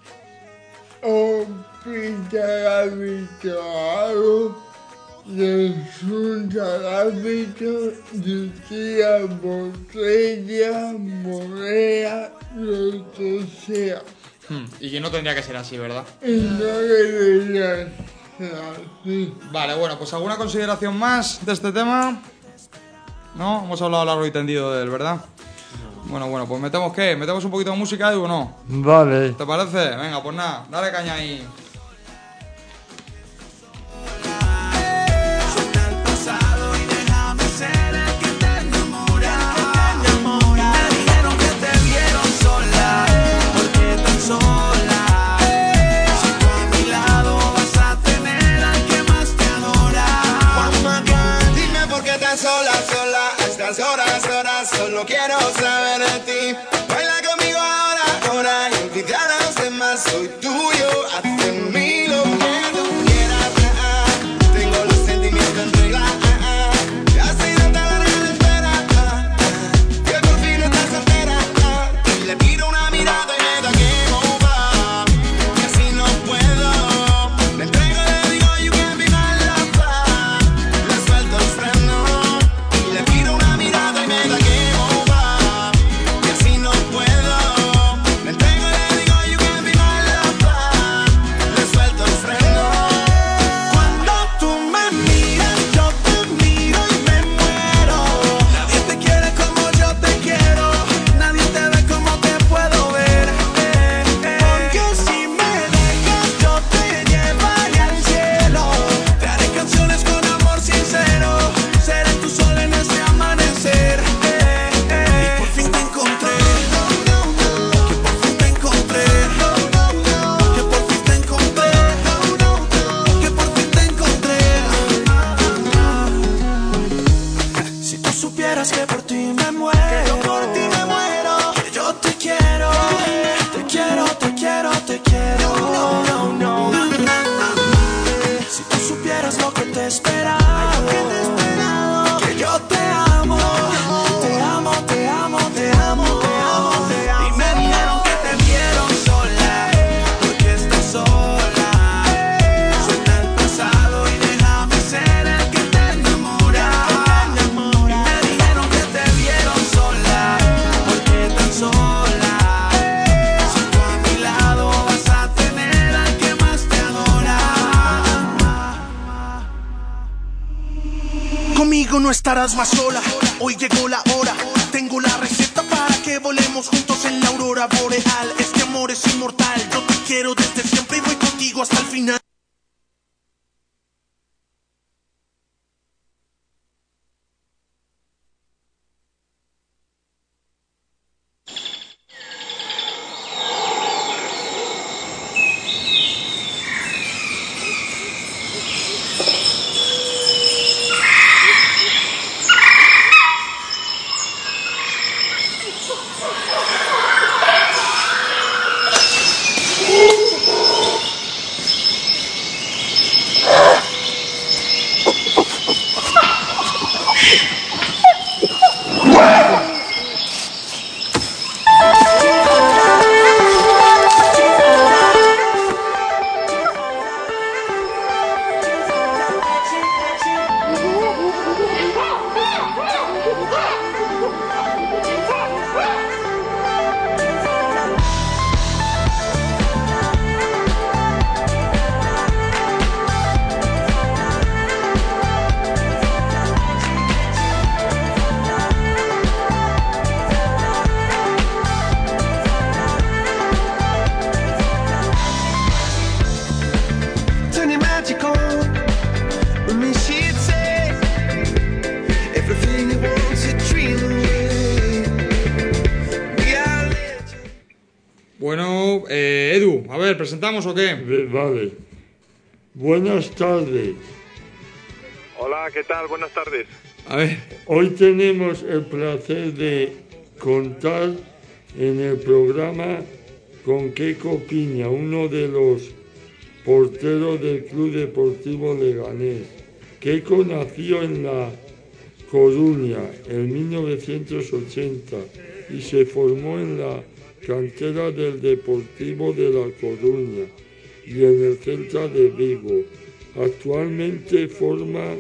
o pinta el árbitro algo, resulta el árbitro, decía botella, moneda, lo que sea. Hmm. Y que no tendría que ser así, ¿verdad? Y no debería ser así. Vale, bueno, pues ¿alguna consideración más de este tema? ¿No? Hemos hablado largo y tendido de él, ¿verdad? Bueno, bueno, pues metemos ¿qué? ¿Metemos un poquito de música, Edu, o no? Vale. ¿Te parece? Venga, pues nada, dale caña ahí. Suelta el pasado y déjame ser el que te enamora. Me dijeron que te vieron sola, porque tan sola. Si tú a mi lado vas a tener al que más te adora. Dime por qué tan sola, sola. A estas horas, horas, solo quiero saber de ti. Baila conmigo ahora, ahora y olvida a los demás. Soy tuyo, haz de mí lo que tú quieras. ah, ah. Tengo los sentimientos en regla. ah, ah. Ya ha sido tan larga la espera. ah, ah. Que por fin estás soltera. ah. Y le tiro una mirada y me da que va. Y así no puedo. Me entrego, le digo, you can be my lover. Le suelto el freno. Y le tiro una mirada y me da que va. Y así no puedo. Me entrego, le digo, you can be my lover. supieras que por ti me muero, que yo por ti me muero, que yo te quiero, te quiero, te quiero, te quiero. No, no, no, no. Si tú supieras lo que te he esperado, que te he esperado, que yo te amo, te amo, te amo, te amo, te amo, te amo. Y me dijeron que te vieron sola, porque estás sola. Suelta el pasado y déjame ser el que te enamora. Y me dijeron que te vieron sola, porque tan sola. Si tú a mi lado vas a tener al que más te adora. Conmigo no estarás más sola, hoy llegó la hora. Tengo la receta para que volemos juntos en la aurora boreal. Este amor es inmortal, yo te quiero desde siempre y voy contigo hasta el final. Bueno, eh, Edu, a ver, ¿presentamos o qué? Vale. Buenas tardes. Hola, ¿qué tal? Buenas tardes. A ver. Hoy tenemos el placer de contar en el programa con Keiko Piña, uno de los porteros del Club Deportivo Leganés. Keiko nació en La Coruña en mil novecientos ochenta y se formó en la cantera del Deportivo de La Coruña y en el Celta de Vigo. Actualmente forma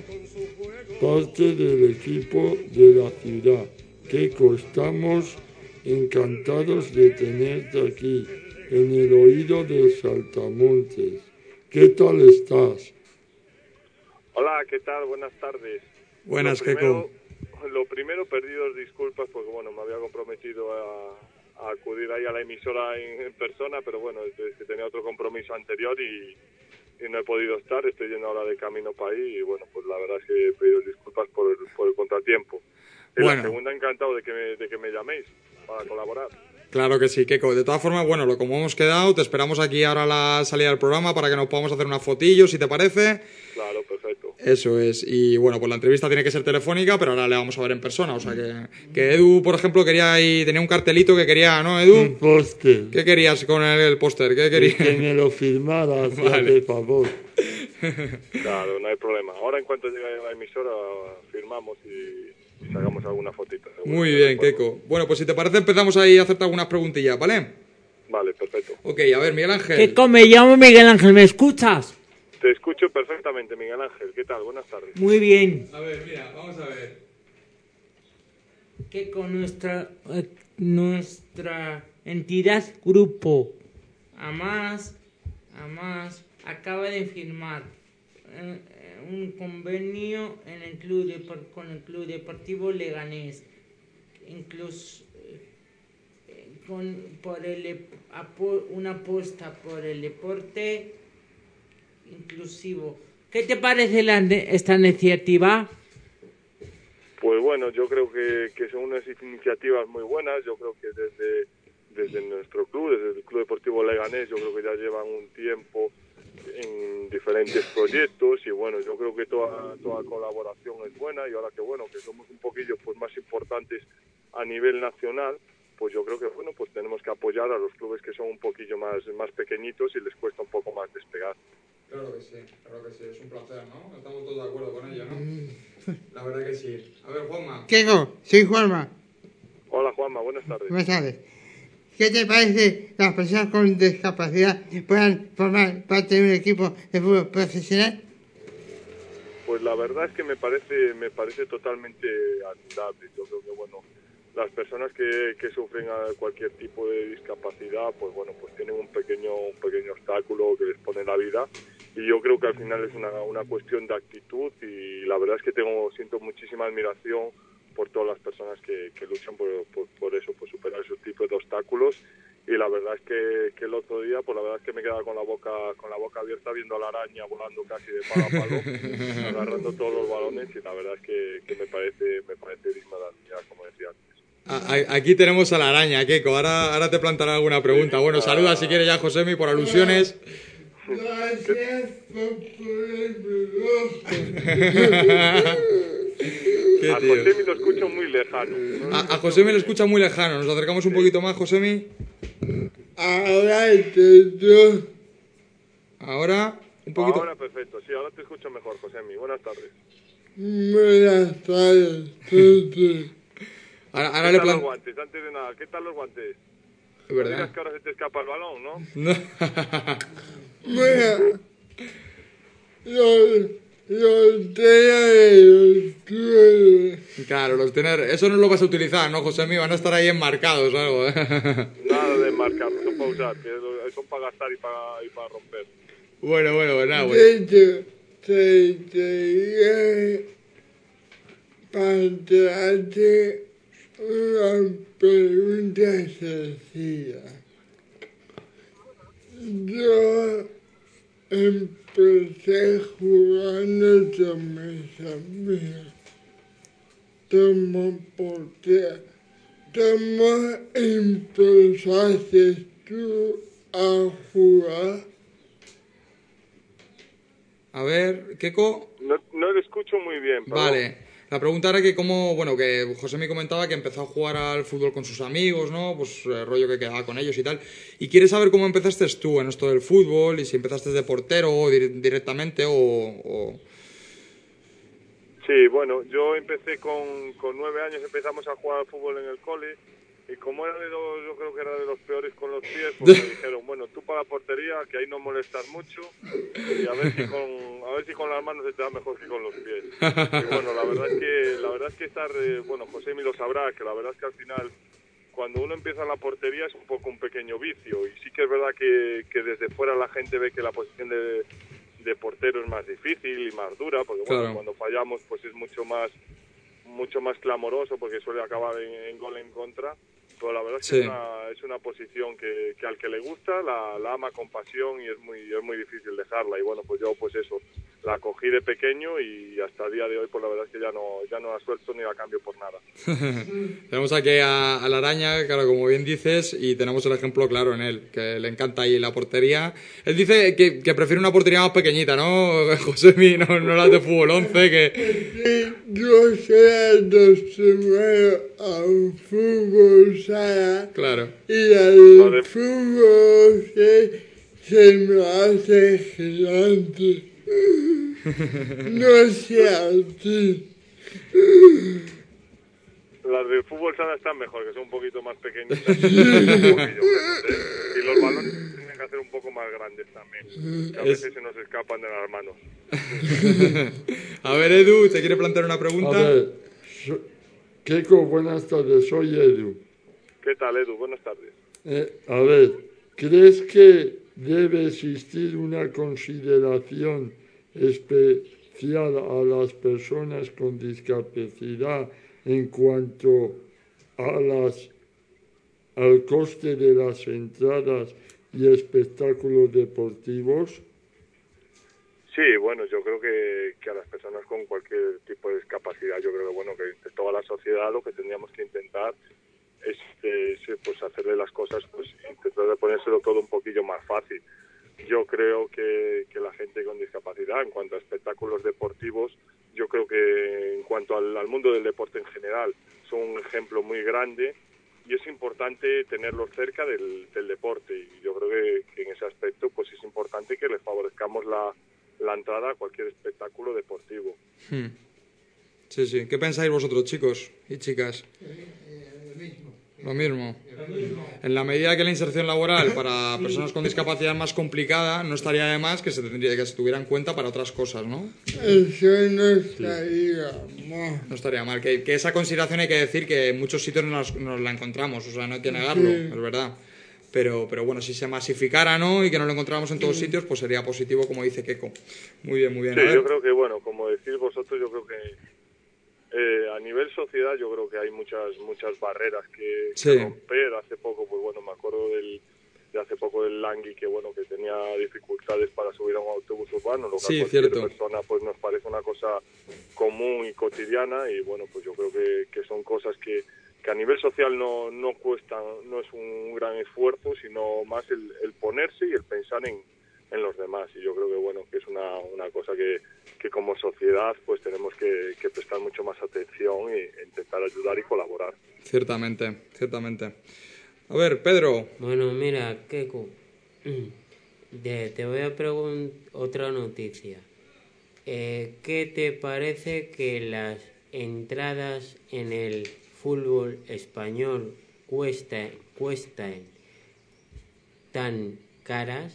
parte del equipo de la ciudad. Keiko, estamos encantados de tenerte aquí, en el oído del Saltamontes. ¿Qué tal estás? Hola, ¿qué tal? Buenas tardes. Buenas, lo primero, Keiko. Lo primero, perdidos disculpas porque, bueno, me había comprometido a, a acudir ahí a la emisora en, en persona, pero bueno, es que tenía otro compromiso anterior y, y no he podido estar. Estoy yendo ahora de camino para ahí y, bueno, pues la verdad es que he pedido disculpas por el, por el contratiempo. Y Bueno. la segunda, encantado de que, me, de que me llaméis para colaborar. Claro que sí, Keiko. De todas formas, bueno, lo como hemos quedado, te esperamos aquí ahora a la salida del programa para que nos podamos hacer unas fotillos, si te parece. Claro, perfecto. Eso es. Y bueno, pues la entrevista tiene que ser telefónica, pero ahora le vamos a ver en persona. O sea que, que Edu, por ejemplo, quería y tenía un cartelito que quería, ¿no, Edu? Un póster. ¿Qué querías con el, el póster? ¿Qué querías? Que me lo firmaras, Vale. de favor. Claro, no hay problema. Ahora, en cuanto llegue a la emisora, firmamos y, y sacamos alguna fotito. seguro. Muy bien, Keiko. Bueno, pues si te parece, empezamos ahí a hacerte algunas preguntillas, ¿vale? Vale, perfecto. Ok, a ver, Miguel Ángel. Keiko, me llamo Miguel Ángel, ¿me escuchas? Te escucho perfectamente, Miguel Ángel. ¿Qué tal? Buenas tardes. Muy bien. A ver, mira, vamos a ver. Keiko, nuestra, eh, nuestra entidad grupo, AMAS, AMAS, acaba de firmar eh, un convenio en el club de, con el Club Deportivo Leganés, incluso eh, con, por el, apo, una apuesta por el deporte inclusivo. ¿Qué te parece la, esta iniciativa? Pues bueno, yo creo que, que son unas iniciativas muy buenas. Yo creo que desde, desde nuestro club, desde el Club Deportivo Leganés, yo creo que ya llevan un tiempo en diferentes proyectos y bueno, yo creo que toda, toda colaboración es buena y ahora que bueno, que somos un poquillo pues más importantes a nivel nacional, pues yo creo que bueno, pues tenemos que apoyar a los clubes que son un poquillo más, más pequeñitos y les cuesta un poco más despegar. Claro que sí, claro que sí, es un placer, ¿no? Estamos todos de acuerdo con ello, ¿no? La verdad que sí. A ver, Juanma. Keiko, soy Juanma. Hola Juanma, buenas tardes. Buenas tardes. ¿Qué te parece que las personas con discapacidad puedan formar parte de un equipo de fútbol profesional? Pues la verdad es que me parece me parece totalmente admirable. Yo creo que bueno, las personas que, que sufren a cualquier tipo de discapacidad, pues bueno, pues tienen un pequeño un pequeño obstáculo que les pone la vida y yo creo que al final es una, una cuestión de actitud y la verdad es que tengo siento muchísima admiración por todas las personas que, que luchan por, por, por eso, por superar esos tipos de obstáculos y la verdad es que, que el otro día, pues la verdad es que me quedaba con la boca con la boca abierta viendo a la araña volando casi de palo a palo, agarrando todos los balones y la verdad es que, que me parece me parece digno de admirar, como decía antes. Aquí tenemos a la araña, Keiko. Ahora, ahora te plantaré alguna pregunta. Bueno, saluda si quieres ya, Josemi, por alusiones. Gracias por ponerme A Josemi lo escucho muy lejano. A, a Josemi lo escucha muy lejano. Nos acercamos un poquito más, Josemi. Ahora te yo. Ahora, un poquito. Ahora perfecto, sí, ahora te escucho mejor, Josemi. Buenas tardes. Buenas tardes. Sí. Ahora, ahora ¿Qué le tal plan... los guantes? Antes de nada, ¿qué tal los guantes? Es verdad. No digas que ahora se te escapa el balón, ¿no? No. Bueno, los, los tener Claro, los tener. Eso no lo vas a utilizar, ¿no, Josemi? Van a estar ahí enmarcados o algo, ¿eh? Nada de enmarcar, son para usar, que son para gastar y para, y para romper. Bueno, bueno, bueno, nada, De bueno. hecho, te te para hacerte una pregunta sencilla. Yo empecé jugando con mis amigos. ¿Cómo portero? ¿Cómo empezaste tú a jugar? A ver, Keiko. No, no le escucho muy bien, perdón. Vale. La pregunta era que cómo, bueno, que José me comentaba que empezó a jugar al fútbol con sus amigos, ¿no? Pues el rollo que quedaba con ellos y tal. Y quiere saber cómo empezaste tú en esto del fútbol y si empezaste de portero o dir- directamente o, o... Sí, bueno, yo empecé con, con nueve años, empezamos a jugar al fútbol en el cole y como era de los, yo creo que era de los peores con los pies, pues me dijeron, bueno, tú para la portería, que ahí no molestas mucho y a ver si con, a ver si con las manos se te da mejor que con los pies. Y bueno, la verdad es que, la verdad es que estar, eh, bueno, Josemi lo sabrá, que la verdad es que al final cuando uno empieza en la portería es un poco un pequeño vicio y sí que es verdad que, que desde fuera la gente ve que la posición de, de portero es más difícil y más dura, porque bueno, Claro. cuando fallamos pues es mucho más mucho más clamoroso porque suele acabar en, en gol en contra, pero la verdad es que Sí. es, una, es una posición que, que al que le gusta la, la ama con pasión y es muy es muy difícil dejarla y bueno, pues yo pues eso, la cogí de pequeño y hasta el día de hoy pues la verdad es que ya no ya no la suelto ni la cambio por nada. Tenemos aquí a, a la araña, claro, como bien dices, y tenemos el ejemplo claro en él, que le encanta ahí la portería. Él dice que, que prefiere una portería más pequeñita, ¿no, Josemi? No, no las de fútbol once, que... Yo soy acostumbrado al fútbol sala Claro. y al fútbol se, se me hace gigante. No sé a ti. Las de fútbol sala están mejor, que son un poquito más pequeñitas y, un poquillo menos, ¿eh? Y los balones tienen que hacer un poco más grandes también, que a veces se nos escapan de las manos. A ver, Edu, ¿te quiere plantear una pregunta? A ver, so- Keiko, buenas tardes, soy Edu. ¿Qué tal, Edu? Buenas tardes. Eh, a ver, ¿crees que debe existir una consideración especial a las personas con discapacidad en cuanto a las, al coste de las entradas y espectáculos deportivos? Sí, bueno, yo creo que, que a las personas con cualquier tipo de discapacidad, yo creo que bueno que de toda la sociedad lo que tendríamos que intentar es, eh, es, pues hacerle las cosas, pues intentar de ponérselo todo un poquillo más fácil. Yo creo que, que creo que en cuanto al, al mundo del deporte en general son un ejemplo muy grande y es importante tenerlos cerca del, del deporte, y yo creo que, que en ese aspecto pues es importante que les favorezcamos la, la entrada a cualquier espectáculo deportivo. Hmm. Sí, sí. ¿Qué pensáis vosotros, chicos y chicas? Lo mismo. En la medida que la inserción laboral para personas con discapacidad es más complicada, no estaría de más que se tendría que se tuviera en cuenta para otras cosas, ¿no? Eso no estaría mal. No estaría mal. Que, que esa consideración hay que decir que en muchos sitios nos, nos la encontramos, o sea, no hay que negarlo, Sí. es verdad. Pero, pero bueno, si se masificara, ¿no? Y que no lo encontráramos en todos Sí. sitios, pues sería positivo, como dice Keiko. Muy bien, muy bien. Sí, A ver. yo creo que, bueno, como decís vosotros, yo creo que eh, a nivel sociedad yo creo que hay muchas muchas barreras que, Sí. que romper. Hace poco, pues bueno, me acuerdo del, de hace poco del Langui, que bueno, que tenía dificultades para subir a un autobús urbano, lo que Sí, a cualquier cierto. persona pues nos parece una cosa común y cotidiana, y bueno, pues yo creo que, que son cosas que, que a nivel social no, no cuestan, no es un gran esfuerzo, sino más el, el ponerse y el pensar en, en los demás, y yo creo que bueno, que es una, una cosa que, que como sociedad pues tenemos que, que prestar mucho más atención e intentar ayudar y colaborar. Ciertamente, ciertamente. A ver, Pedro. Bueno, mira, Keiko, te, te voy a preguntar otra noticia. Eh, ¿Qué te parece que las entradas en el fútbol español cuestan, cuestan tan caras?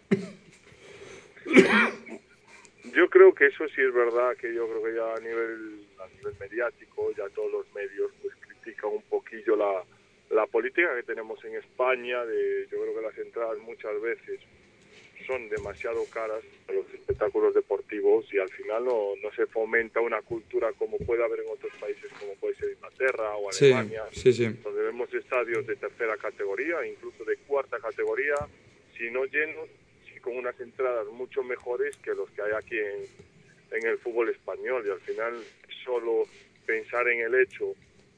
Yo creo que eso sí es verdad, que yo creo que ya a nivel a nivel mediático, ya todos los medios pues critican un poquillo la, la política que tenemos en España, de yo creo que las entradas muchas veces son demasiado caras a los espectáculos deportivos, y al final no, no se fomenta una cultura como puede haber en otros países, como puede ser Inglaterra o Sí, Alemania, sí, sí. donde vemos estadios de tercera categoría, incluso de cuarta categoría, si no llenos, sí con unas entradas mucho mejores que los que hay aquí en, en el fútbol español, y al final solo pensar en el hecho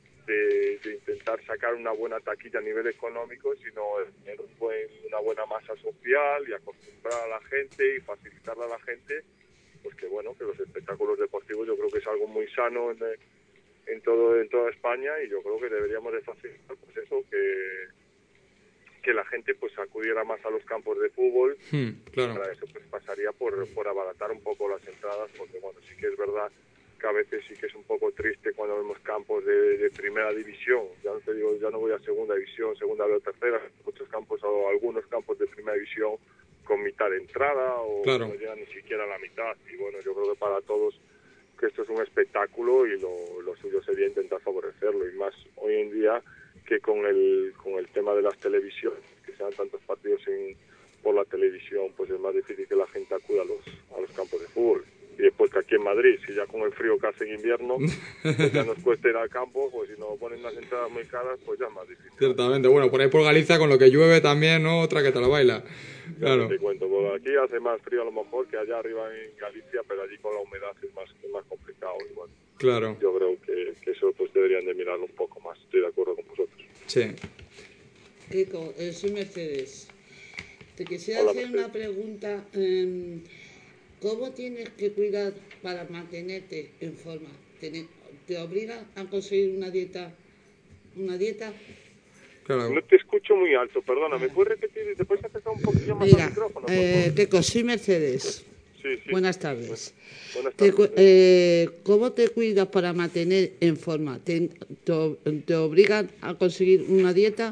de, de intentar sacar una buena taquilla a nivel económico, sino tener un buen, una buena masa social y acostumbrar a la gente y facilitarle a la gente, pues que bueno, que los espectáculos deportivos yo creo que es algo muy sano en, en todo en toda España, y yo creo que deberíamos de facilitar pues eso, que que la gente pues acudiera más a los campos de fútbol. Hmm, claro. Para eso pues pasaría por, por abaratar un poco las entradas, porque bueno, sí que es verdad que a veces sí que es un poco triste cuando vemos campos de, de primera división, ya no te digo, ya no voy a segunda división, segunda o tercera, muchos campos o algunos campos de primera división con mitad de entrada o Claro. no llegan ni siquiera a la mitad, y bueno, yo creo que para todos que esto es un espectáculo y lo, lo suyo sería intentar favorecerlo, y más hoy en día que con el con el tema de las televisiones, que sean tantos partidos en, por la televisión, pues es más difícil que la gente acuda a los a los campos de fútbol. Y después que aquí en Madrid, si ya con el frío que hace en invierno, pues ya nos cuesta ir al campo, pues si nos ponen unas entradas muy caras, pues ya es más difícil. Ciertamente. Bueno, por ahí por Galicia, con lo que llueve también, ¿no? Otra que te la baila. Ya Claro. no te cuento, porque aquí hace más frío a lo mejor que allá arriba en Galicia, pero allí con la humedad es más, es más complicado. Y bueno, Claro. yo creo que, que eso pues deberían de mirarlo un poco más, estoy de acuerdo con vosotros. Sí. Keiko, eh, soy Mercedes. Te quisiera Hola, hacer una pregunta. eh, ¿Cómo tienes que cuidar para mantenerte en forma? ¿Te, te obliga a conseguir una dieta? ¿Una dieta? Claro. No te escucho muy alto, perdona, ¿me puedes repetir? ¿Te puedes acercar un poquillo más Mira, al micrófono? por eh, favor? Keiko, soy Mercedes. Sí, sí. Buenas tardes. Buenas Te tardes. cu- eh, ¿Cómo te cuidas para mantener en forma? ¿Te, te, te obligan a conseguir una dieta?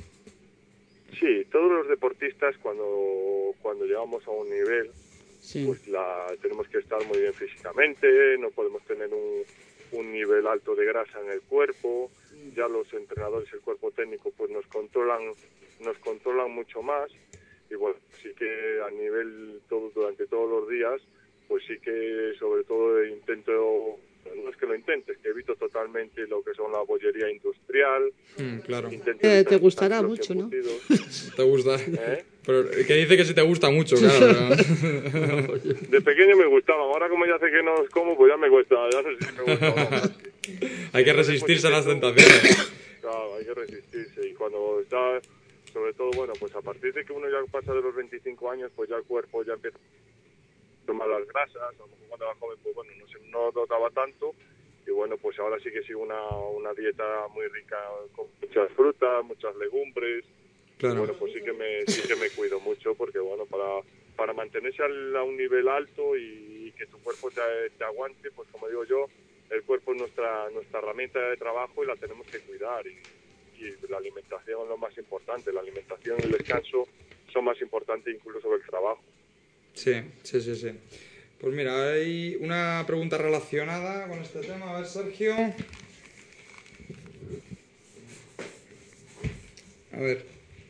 Sí, todos los deportistas cuando, cuando llegamos a un nivel, Sí. pues la, tenemos que estar muy bien físicamente, no podemos tener un, un nivel alto de grasa en el cuerpo, ya los entrenadores, el cuerpo técnico, pues nos controlan, nos controlan mucho más, y bueno, sí que a nivel todo durante todos los días, pues sí que sobre todo intento, no es que lo intente, es que evito totalmente lo que son la bollería industrial. Mm, claro. Intento Eh, evitar te gustará los mucho, ¿no? embutidos. ¿Te gusta? ¿Eh? Pero que dice que sí te gusta mucho, claro. ¿no? De pequeño me gustaba, ahora como ya sé que no es como, pues ya me cuesta, ya no sé si me gusta o no. Hay que resistirse a las tentaciones. Claro, hay que resistirse, y cuando está, sobre todo, bueno, pues a partir de que uno ya pasa de los veinticinco años, pues ya el cuerpo ya empieza más las grasas, a lo mejor cuando era joven, pues bueno, no, se, no notaba tanto, y bueno, pues ahora sí que sigo una, una dieta muy rica con muchas frutas, muchas legumbres, Claro. y bueno, pues sí que me sí que me cuido mucho, porque bueno, para, para mantenerse al- a un nivel alto y, y que tu cuerpo te, te aguante, pues como digo yo, el cuerpo es nuestra, nuestra herramienta de trabajo y la tenemos que cuidar, y, y la alimentación es lo más importante, la alimentación y el descanso son más importantes incluso que el trabajo. Sí, sí, sí, sí. Pues mira, hay una pregunta relacionada con este tema. A ver, Sergio. A ver.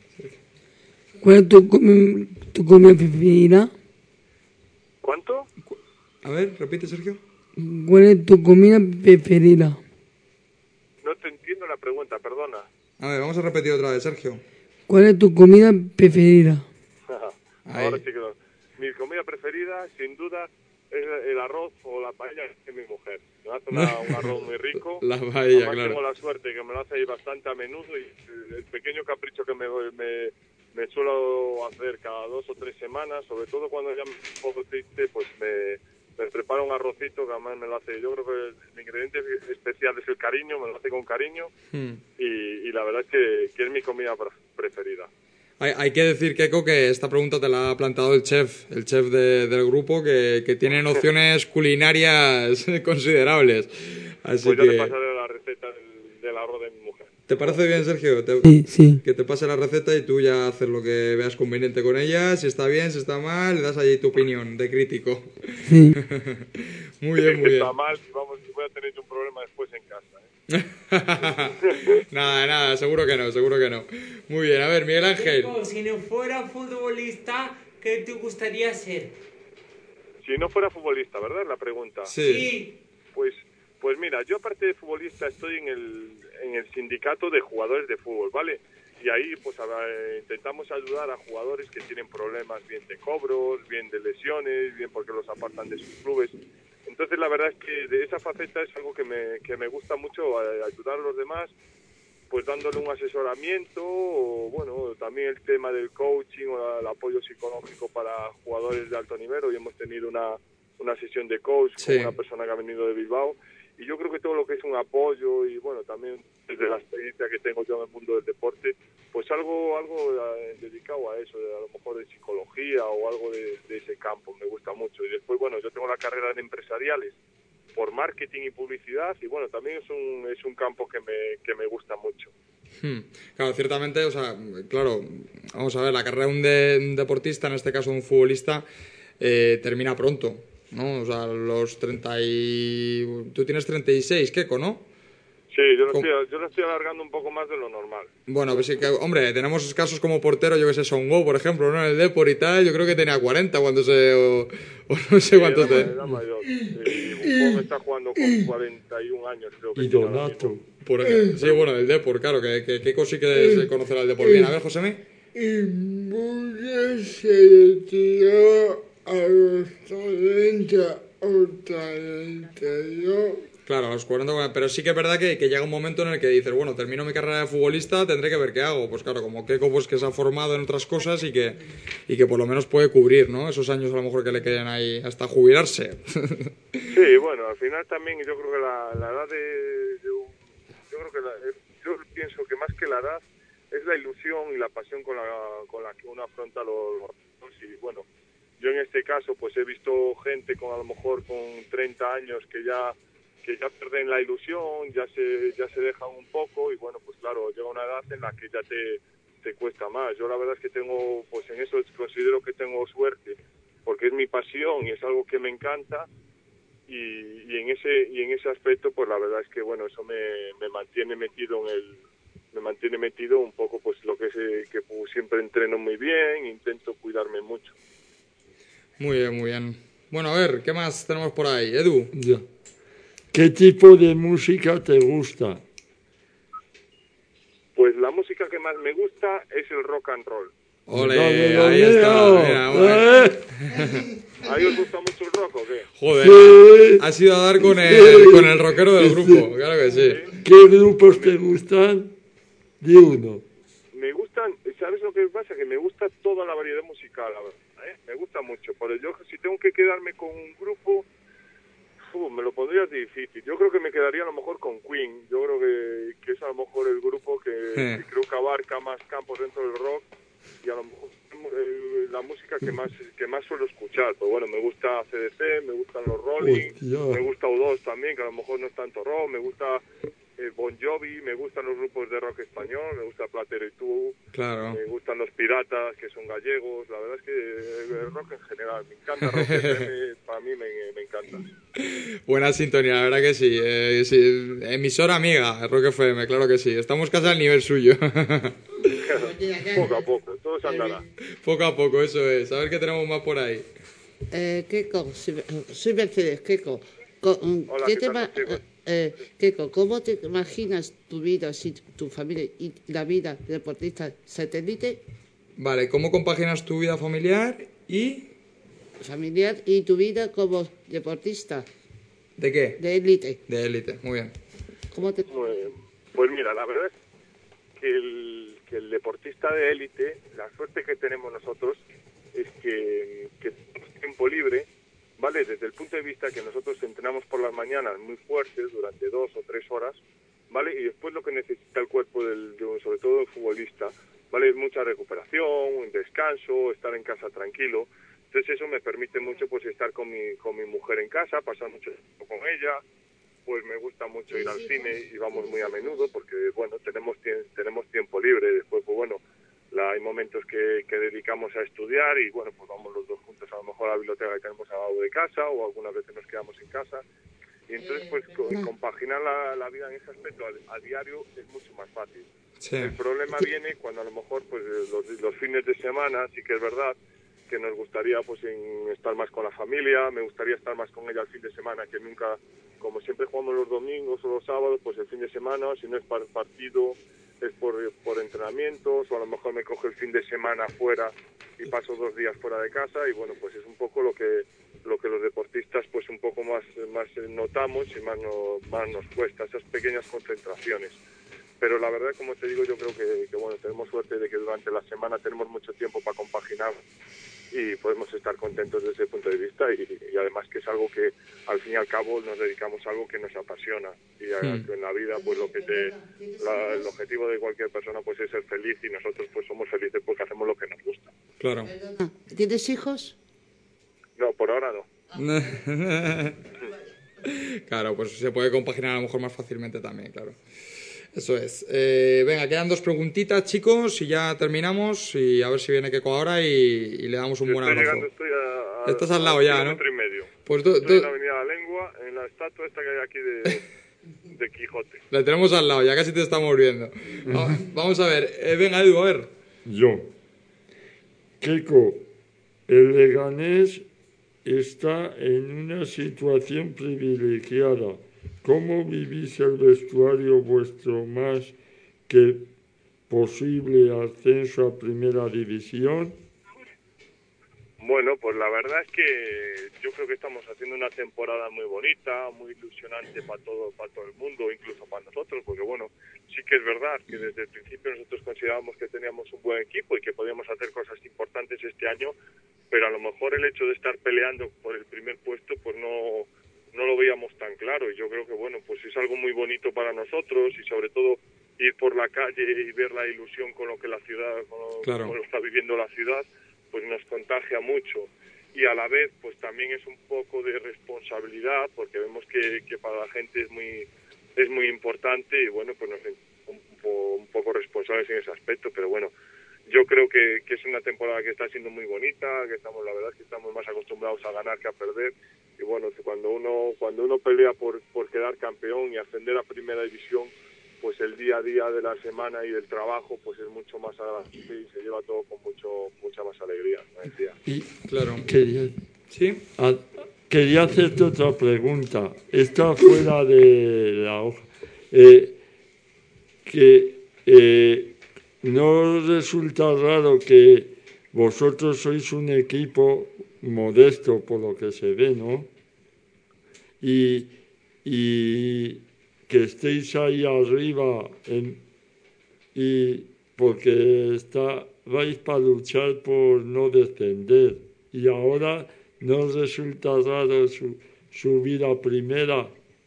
¿Cuál es tu, comi- tu comida preferida? ¿Cuánto? A ver, repite, Sergio. ¿Cuál es tu comida preferida? No te entiendo la pregunta, perdona. A ver, vamos a repetir otra vez, Sergio. ¿Cuál es tu comida preferida? Ahora sí que no. Mi comida preferida, sin duda, es el arroz o la paella de mi mujer. Me hace una- un arroz muy rico. La paella, Además, claro. tengo la suerte que me lo hace ahí bastante a menudo y el pequeño capricho que me, me, me suelo hacer cada dos o tres semanas, sobre todo cuando ya me estoy un poco triste, pues me, me preparo un arrocito que además me lo hace. Yo creo que el ingrediente especial es el cariño, me lo hace con cariño Hmm. y, y la verdad es que, que es mi comida pre- preferida. Hay, hay que decir, Keiko, que esta pregunta te la ha planteado el chef, el chef de- del grupo, que, que tiene nociones culinarias considerables. Así Pues yo que... te pasaré la receta del, del arroz de mi mujer. ¿Te parece bien, Sergio? Te- Sí, sí. Que te pase la receta y tú ya haces lo que veas conveniente con ella. Si está bien, si está mal, le das allí tu opinión de crítico. Sí. Muy bien, muy bien. Está mal y vamos, voy a tener un problema después en casa. ¿eh? Nada, nada, seguro que no, seguro que no. Muy bien, a ver, Miguel Ángel. Chico, si no fuera futbolista, ¿qué te gustaría ser? Si no fuera futbolista, ¿verdad? La pregunta. Sí. Pues, pues mira, yo aparte de futbolista estoy en el, en el sindicato de jugadores de fútbol, ¿vale? Y ahí pues a ver, intentamos ayudar a jugadores que tienen problemas bien de cobros, bien de lesiones, bien porque los apartan de sus clubes. Entonces la verdad es que de esa faceta es algo que me, que me gusta mucho, eh, ayudar a los demás, pues dándole un asesoramiento, o bueno, también el tema del coaching o el apoyo psicológico para jugadores de alto nivel. Hoy hemos tenido una, una sesión de coach Sí. con una persona que ha venido de Bilbao, y yo creo que todo lo que es un apoyo y bueno, también desde la experiencia que tengo yo en el mundo del deporte, pues algo algo eh, dedicado a eso, de, a lo mejor de psicología o algo de, de ese campo, me gusta mucho. Y después, bueno, yo tengo la carrera en empresariales por marketing y publicidad, y bueno, también es un, es un campo que me, que me gusta mucho. Hmm. Claro, ciertamente, o sea, claro, vamos a ver, la carrera de un, de- un deportista, en este caso un futbolista, eh, termina pronto, ¿no? O sea, los treinta y... Tú tienes treinta y seis, Keiko, ¿no? Sí, yo lo, estoy, yo lo estoy alargando un poco más de lo normal. Bueno, pues sí que, hombre, tenemos casos como portero, yo que sé, Songo, por ejemplo, ¿no? En el Depor y tal, yo creo que tenía cuarenta cuando se... o, o no sé cuánto Era, te... era mayor. Y Buffon está jugando con cuarenta y un años, creo que Y tiene ahora Donato. mismo. Por ejemplo, sí, bueno, el Depor, claro, que, que Keiko sí que se conocerá el Depor bien. A ver, Josemi. Y Buller se retiró a los cuarenta o treinta y dos. Claro, a los cuarenta, pero sí que es verdad que, que llega un momento en el que dices, bueno, termino mi carrera de futbolista, tendré que ver qué hago. Pues claro, como Keiko, pues que se ha formado en otras cosas y que, y que por lo menos puede cubrir, ¿no? Esos años a lo mejor que le queden ahí hasta jubilarse. Sí, bueno, al final también yo creo que la, la edad de, de un- yo creo que la- eh, yo pienso que más que la edad es la ilusión y la pasión con la, con la que uno afronta los, los retos. Y bueno, yo en este caso pues he visto gente con a lo mejor con treinta años que ya que ya pierden la ilusión, ya se ya se dejan un poco, y bueno, pues claro, llega una edad en la que ya te, te cuesta más. Yo la verdad es que tengo, pues en eso considero que tengo suerte, porque es mi pasión y es algo que me encanta, y, y en ese y en ese aspecto pues la verdad es que bueno, eso me, me mantiene metido en el me mantiene metido un poco, pues lo que es eh, que pues, siempre entreno muy bien, intento cuidarme mucho. Muy bien, muy bien. Bueno, a ver, ¿qué más tenemos por ahí? Edu. Ya. ¿Qué tipo de música te gusta? Pues la música que más me gusta es el rock and roll. Ole, Dale, ahí dale, está. dale. Mira, bueno. Eh. ¿A ellos os gusta mucho el rock o qué? Joder, Sí. has ido a dar con el, con el rockero del grupo, claro que sí. ¿Qué grupos te gustan? Di uno. Me gustan, ¿sabes lo que pasa? Que me gusta toda la variedad musical. A ver. ¿eh? Me gusta mucho. Por yo, si tengo que quedarme con un grupo, uh, me lo pondría difícil. Yo creo que me quedaría a lo mejor con Queen. Yo creo que, que es a lo mejor el grupo que, que creo que abarca más campos dentro del rock y a lo mejor eh, la música que más que más suelo escuchar. Pues bueno, me gusta A C D C, me gustan los Rolling, Hostia. me gusta U dos también, que a lo mejor no es tanto rock, me gusta eh, Bon Jovi, me gustan los grupos de rock español, me gusta Platero y Tú, Claro. me gustan los Piratas, que son gallegos. La verdad es que el rock en general, me encanta Rock F M, para mí me, me encanta. Buena sintonía, la verdad que sí. Eh, sí. Emisora amiga, Rock F M, claro que sí. Estamos casi al nivel suyo. Poco a poco, todo se andará. Poco a poco, eso es. A ver qué tenemos más por ahí. Eh, Keiko, soy, soy Mercedes, Keiko. Co- mm, Hola, ¿qué ¿qué te tal, ma- contigo? eh, Keiko, ¿cómo te imaginas tu vida, si tu familia y la vida de deportista satélite, Vale, ¿cómo compaginas tu vida familiar y familiar y tu vida como deportista de qué? de élite? De élite, muy bien. ¿Cómo te... Pues, pues mira, la verdad es que el, que el deportista de élite, la suerte que tenemos nosotros es que, que tenemos tiempo libre, ¿vale? Desde el punto de vista que nosotros entrenamos por las mañanas muy fuertes durante dos o tres horas, ¿vale? Y después lo que necesita el cuerpo, del, de, sobre todo del futbolista, ¿vale? Es mucha recuperación, un descanso, estar en casa tranquilo. Entonces eso me permite mucho pues estar con mi, con mi mujer en casa, pasar mucho tiempo con ella. Pues me gusta mucho ir al cine y vamos muy a menudo porque, bueno, tenemos tie- tenemos tiempo libre. Después, pues bueno, la, hay momentos que, que dedicamos a estudiar y, bueno, pues vamos los dos juntos a lo mejor a la biblioteca que tenemos al lado de casa o algunas veces nos quedamos en casa. Y entonces, pues co- compaginar la, la vida en ese aspecto a, a diario es mucho más fácil. Sí. El problema viene cuando a lo mejor pues los, los fines de semana, sí que es verdad que nos gustaría pues en estar más con la familia, me gustaría estar más con ella el fin de semana, que nunca, como siempre jugamos los domingos o los sábados, pues el fin de semana, si no es para partido, es por, por entrenamientos, o a lo mejor me coge el fin de semana fuera y paso dos días fuera de casa, y bueno, pues es un poco lo que lo que los deportistas pues un poco más, más notamos y más, no, más nos cuesta, esas pequeñas concentraciones. Pero la verdad, como te digo, yo creo que, que bueno, tenemos suerte de que durante la semana tenemos mucho tiempo para compaginar y podemos estar contentos desde ese punto de vista y, y además que es algo que al fin y al cabo nos dedicamos a algo que nos apasiona y a, Hmm. que en la vida pues lo que te la- el objetivo de cualquier persona pues es ser feliz y nosotros pues somos felices porque hacemos lo que nos gusta. Claro. ¿Tienes hijos? No, por ahora no. Claro, pues se puede compaginar a lo mejor más fácilmente también, claro. Eso es. Eh, venga, quedan dos preguntitas, chicos, y ya terminamos. Y a ver si viene Keiko ahora y, y le damos un buen Estoy abrazo. llegando, estoy a, a- Estás al a lado un ya, ¿no? kilómetro y medio. Pues tú- Estoy tú- en la Avenida La Lengua, en la estatua esta que hay aquí de, de Quijote. La tenemos al lado, ya casi te estamos viendo. Va- Vamos a ver. Eh, venga, Edu, a ver. Yo. Keiko, el Leganés está en una situación privilegiada. ¿Cómo vivís el vestuario vuestro más que posible ascenso a Primera División? Bueno, pues la verdad es que yo creo que estamos haciendo una temporada muy bonita, muy ilusionante para todo, para todo el mundo, incluso para nosotros, porque bueno, sí que es verdad que desde el principio nosotros considerábamos que teníamos un buen equipo y que podíamos hacer cosas importantes este año, pero a lo mejor el hecho de estar peleando por el primer puesto, pues no, no lo veíamos tan claro. Y yo creo que bueno, pues es algo muy bonito para nosotros y sobre todo ir por la calle y ver la ilusión con lo que la ciudad, con lo, Claro. con lo que está viviendo la ciudad, pues nos contagia mucho y a la vez pues también es un poco de responsabilidad porque vemos que, que para la gente es muy es muy importante y bueno pues nos sentimos un, po- un poco responsables en ese aspecto, pero bueno, yo creo que, que es una temporada que está siendo muy bonita, que estamos la verdad es que estamos más acostumbrados a ganar que a perder y bueno, cuando uno cuando uno pelea por, por quedar campeón y ascender a Primera División, pues el día a día de la semana y del trabajo pues es mucho más agradable y se lleva todo con mucho mucha más alegría, me decía. Y claro. Quería, ¿Sí? a- quería hacerte otra pregunta. Está fuera de la hoja. Eh, que eh, ¿no resulta raro que vosotros sois un equipo modesto por lo que se ve, ¿no? Y, y que estéis ahí arriba en, y porque está, vais para luchar por no descender. y ahora no resulta raro su, subir a primera.